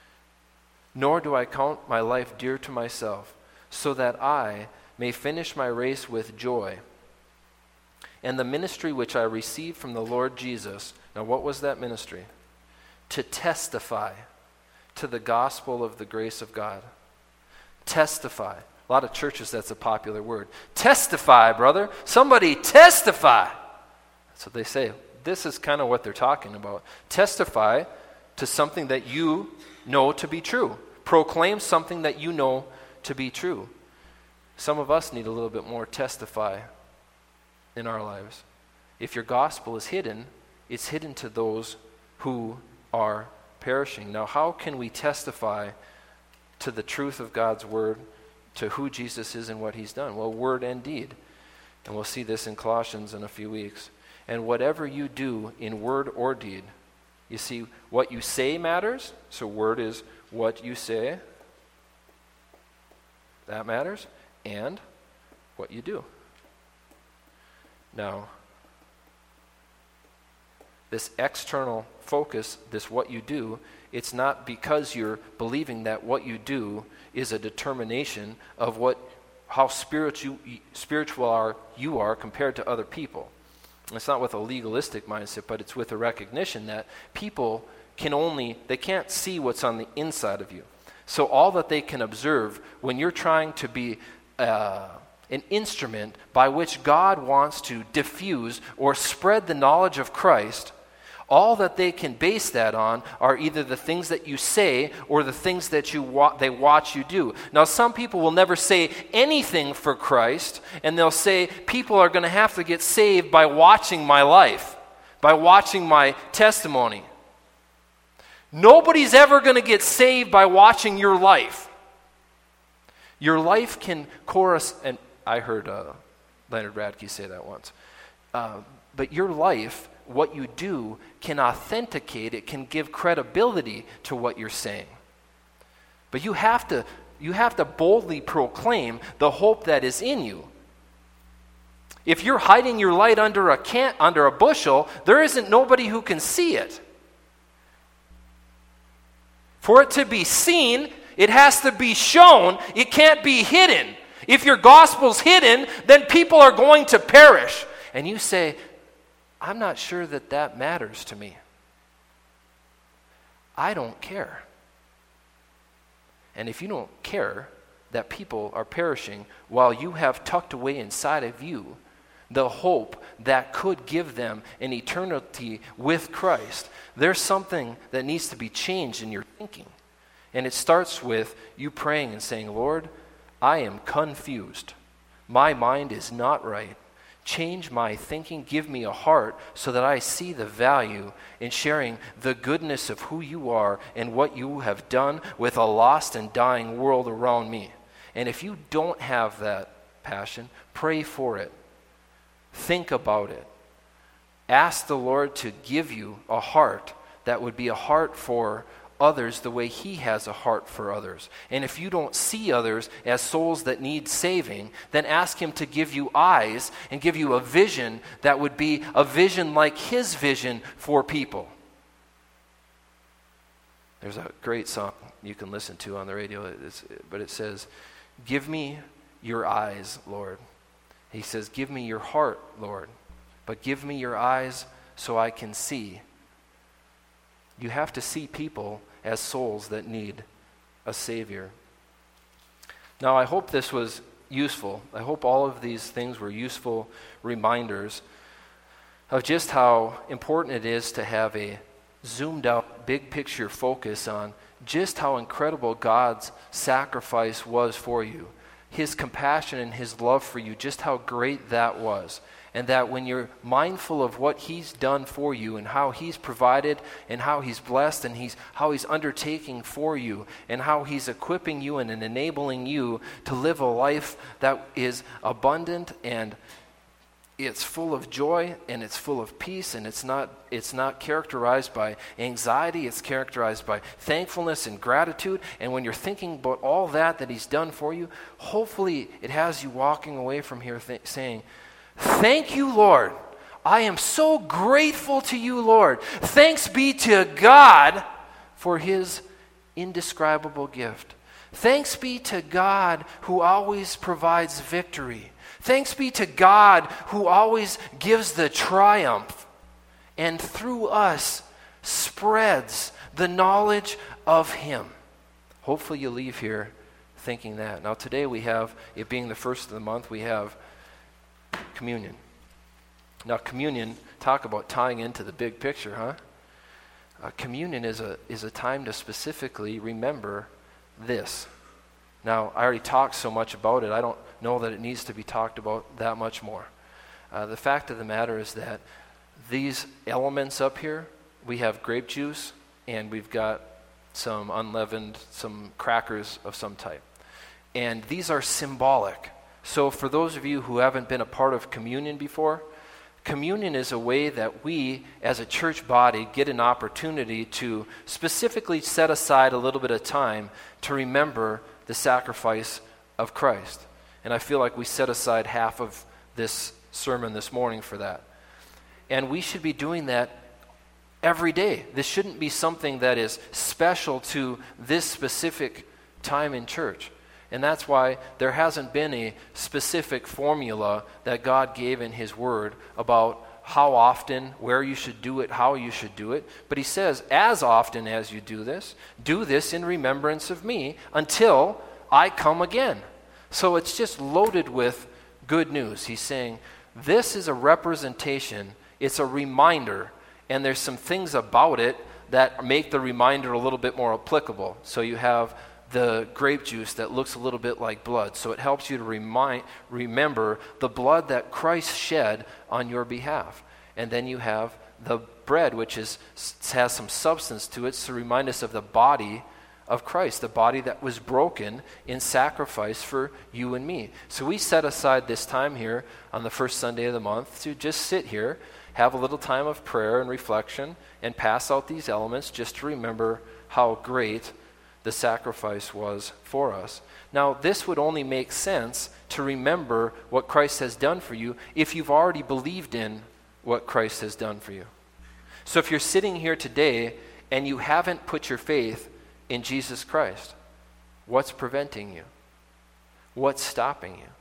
Nor do I count my life dear to myself, so that I may finish my race with joy. And the ministry which I received from the Lord Jesus. Now, what was that ministry? To testify to the gospel of the grace of God. Testify. A lot of churches, that's a popular word. Testify, brother. Somebody testify. That's what they say. This is kind of what they're talking about. Testify to something that you know to be true. Proclaim something that you know to be true. Some of us need a little bit more testify in our lives. If your gospel is hidden, it's hidden to those who are perishing. Now, how can we testify to the truth of God's word, to who Jesus is and what he's done? Well, word and deed. And we'll see this in Colossians in a few weeks. And whatever you do in word or deed, you see, what you say matters. So word is what you say. That matters. And what you do. Now, this external focus, this what you do, it's not because you're believing that what you do is a determination of how spiritual you are compared to other people. It's not with a legalistic mindset, but it's with a recognition that people they can't see what's on the inside of you. So all that they can observe when you're trying to be an instrument by which God wants to diffuse or spread the knowledge of Christ, all that they can base that on are either the things that you say or the things that they watch you do. Now, some people will never say anything for Christ, and they'll say people are going to have to get saved by watching my life, by watching my testimony. Nobody's ever going to get saved by watching your life. Your life can chorus, and I heard Leonard Radke say that once, but your life, what you do, can authenticate, it can give credibility to what you're saying. But you have to boldly proclaim the hope that is in you. If you're hiding your light under a bushel, there isn't nobody who can see it. For it to be seen, it has to be shown. It can't be hidden. If your gospel's hidden, then people are going to perish. And you say, I'm not sure that matters to me. I don't care. And if you don't care that people are perishing while you have tucked away inside of you the hope that could give them an eternity with Christ, there's something that needs to be changed in your thinking. And it starts with you praying and saying, Lord, I am confused. My mind is not right. Change my thinking. Give me a heart so that I see the value in sharing the goodness of who you are and what you have done with a lost and dying world around me. And if you don't have that passion, pray for it. Think about it. Ask the Lord to give you a heart that would be a heart for others the way he has a heart for others. And if you don't see others as souls that need saving, then ask him to give you eyes and give you a vision that would be a vision like his vision for people. There's a great song you can listen to on the radio, but it says, give me your eyes, Lord. He says, give me your heart, Lord, but give me your eyes so I can see. You have to see people as souls that need a Savior. Now, I hope this was useful. I hope all of these things were useful reminders of just how important it is to have a zoomed out, big picture focus on just how incredible God's sacrifice was for you. His compassion and his love for you, just how great that was. And that when you're mindful of what he's done for you and how he's provided and how he's blessed and how he's undertaking for you and how he's equipping you and enabling you to live a life that is abundant and it's full of joy and it's full of peace and it's not characterized by anxiety, it's characterized by thankfulness and gratitude. And when you're thinking about all that he's done for you, hopefully it has you walking away from here saying, thank you, Lord. I am so grateful to you, Lord. Thanks be to God for his indescribable gift. Thanks be to God who always provides victory. Thanks be to God who always gives the triumph and through us spreads the knowledge of him. Hopefully you leave here thinking that. Now today we have, it being the first of the month, we have communion. Now communion, talk about tying into the big picture, huh? Communion is a time to specifically remember this. Now, I already talked so much about it, I don't know that it needs to be talked about that much more. The fact of the matter is that these elements up here, we have grape juice and we've got some crackers of some type. And these are symbolic. So for those of you who haven't been a part of communion before, communion is a way that we, as a church body, get an opportunity to specifically set aside a little bit of time to remember the sacrifice of Christ. And I feel like we set aside half of this sermon this morning for that. And we should be doing that every day. This shouldn't be something that is special to this specific time in church. And that's why there hasn't been a specific formula that God gave in His Word about how often, where you should do it, how you should do it. But He says, as often as you do this in remembrance of me until I come again. So it's just loaded with good news. He's saying, this is a representation, it's a reminder, and there's some things about it that make the reminder a little bit more applicable. So you have the grape juice that looks a little bit like blood. So it helps you to remember the blood that Christ shed on your behalf. And then you have the bread, which has some substance to it, to remind us of the body of Christ, the body that was broken in sacrifice for you and me. So we set aside this time here on the first Sunday of the month to just sit here, have a little time of prayer and reflection, and pass out these elements just to remember how great the sacrifice was for us. Now, this would only make sense to remember what Christ has done for you if you've already believed in what Christ has done for you. So if you're sitting here today and you haven't put your faith in Jesus Christ, what's preventing you? What's stopping you?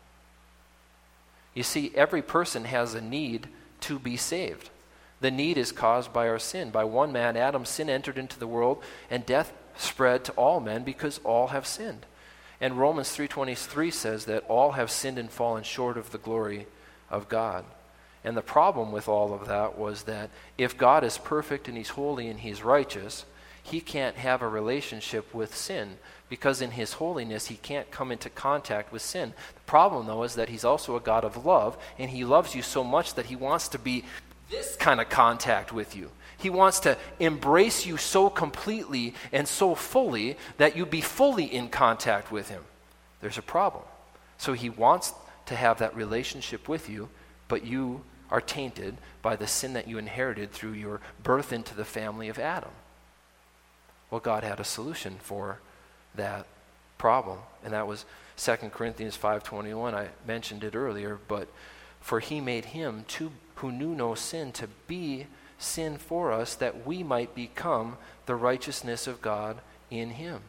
You see, every person has a need to be saved. The need is caused by our sin. By one man, Adam, sin entered into the world, and death spread to all men because all have sinned. And Romans 3:23 says that all have sinned and fallen short of the glory of God. And the problem with all of that was that if God is perfect and He's holy and He's righteous, He can't have a relationship with sin, because in His holiness He can't come into contact with sin. The problem, though, is that He's also a God of love, and He loves you so much that He wants to be this kind of contact with you. He wants to embrace you so completely and so fully that you be fully in contact with Him. There's a problem. So He wants to have that relationship with you, but you are tainted by the sin that you inherited through your birth into the family of Adam. Well, God had a solution for that problem, and that was 2 Corinthians 5:21. I mentioned it earlier, but for He made Him who knew no sin to be sin for us, that we might become the righteousness of God in Him.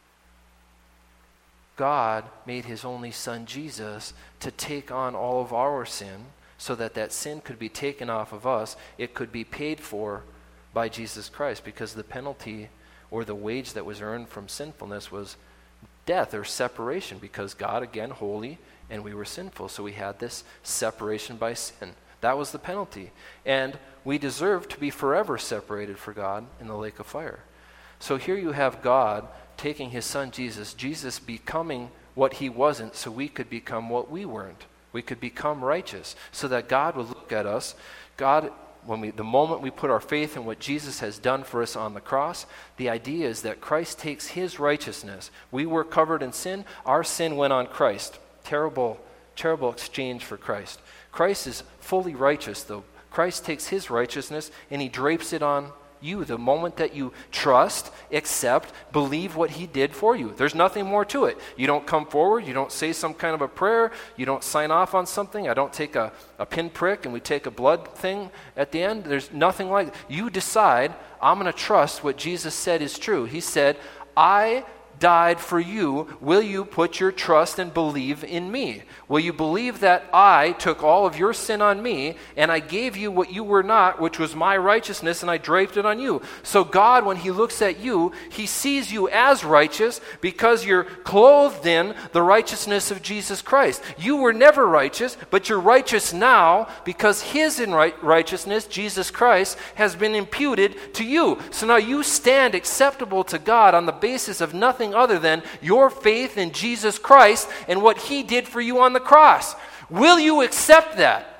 God made His only Son, Jesus, to take on all of our sin so that that sin could be taken off of us. It could be paid for by Jesus Christ, because the penalty or the wage that was earned from sinfulness was death or separation, because God, again, holy, and we were sinful. So we had this separation by sin. That was the penalty. And we deserve to be forever separated from God in the lake of fire. So here you have God taking His Son Jesus becoming what He wasn't so we could become what we weren't. We could become righteous so that God would look at us. God, the moment we put our faith in what Jesus has done for us on the cross, the idea is that Christ takes His righteousness. We were covered in sin. Our sin went on Christ. Terrible, terrible exchange for Christ. Christ is fully righteous, though. Christ takes His righteousness and He drapes it on you the moment that you trust, accept, believe what He did for you. There's nothing more to it. You don't come forward. You don't say some kind of a prayer. You don't sign off on something. I don't take a pinprick and we take a blood thing at the end. There's nothing like that. You decide, I'm going to trust what Jesus said is true. He said, I died for you. Will you put your trust and believe in me? Will you believe that I took all of your sin on me and I gave you what you were not, which was my righteousness, and I draped it on you? So God, when He looks at you, He sees you as righteous because you're clothed in the righteousness of Jesus Christ. You were never righteous, but you're righteous now because His righteousness, Jesus Christ, has been imputed to you. So now you stand acceptable to God on the basis of nothing other than your faith in Jesus Christ and what He did for you on the cross. Will you accept that?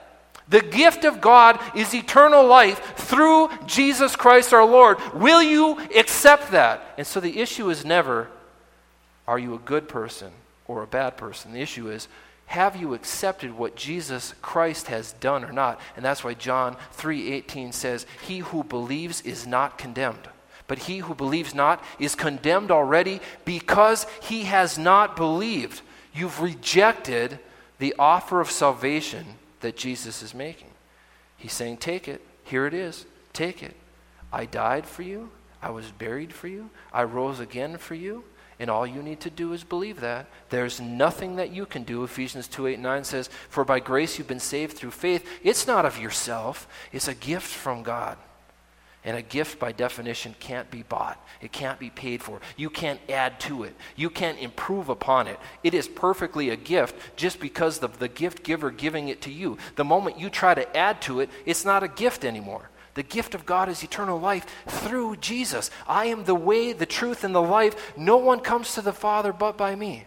The gift of God is eternal life through Jesus Christ our Lord. Will you accept that? And so the issue is never, are you a good person or a bad person? The issue is, have you accepted what Jesus Christ has done or not? And that's why John 3:18 says, he who believes is not condemned. But he who believes not is condemned already because he has not believed. You've rejected the offer of salvation that Jesus is making. He's saying, take it. Here it is. Take it. I died for you. I was buried for you. I rose again for you. And all you need to do is believe that. There's nothing that you can do. Ephesians 2:8-9 says, for by grace you've been saved through faith. It's not of yourself. It's a gift from God. And a gift, by definition, can't be bought. It can't be paid for. You can't add to it. You can't improve upon it. It is perfectly a gift just because of the gift giver giving it to you. The moment you try to add to it, it's not a gift anymore. The gift of God is eternal life through Jesus. I am the way, the truth, and the life. No one comes to the Father but by me.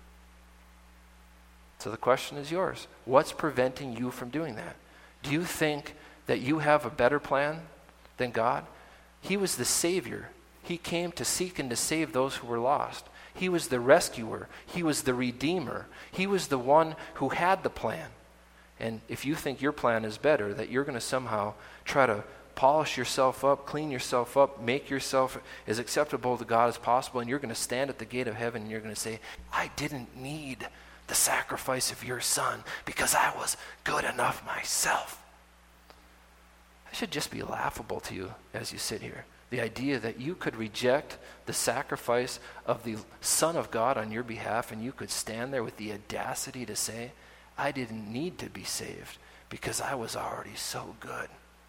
So the question is yours. What's preventing you from doing that? Do you think that you have a better plan than God? He was the Savior. He came to seek and to save those who were lost. He was the rescuer. He was the Redeemer. He was the one who had the plan. And if you think your plan is better, that you're going to somehow try to polish yourself up, clean yourself up, make yourself as acceptable to God as possible, and you're going to stand at the gate of heaven and you're going to say, I didn't need the sacrifice of your Son because I was good enough myself. It should just be laughable to you as you sit here. The idea that you could reject the sacrifice of the Son of God on your behalf and you could stand there with the audacity to say, I didn't need to be saved because I was already so good.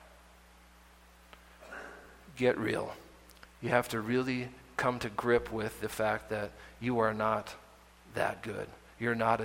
Get real. You have to really come to grip with the fact that you are not that good. You're not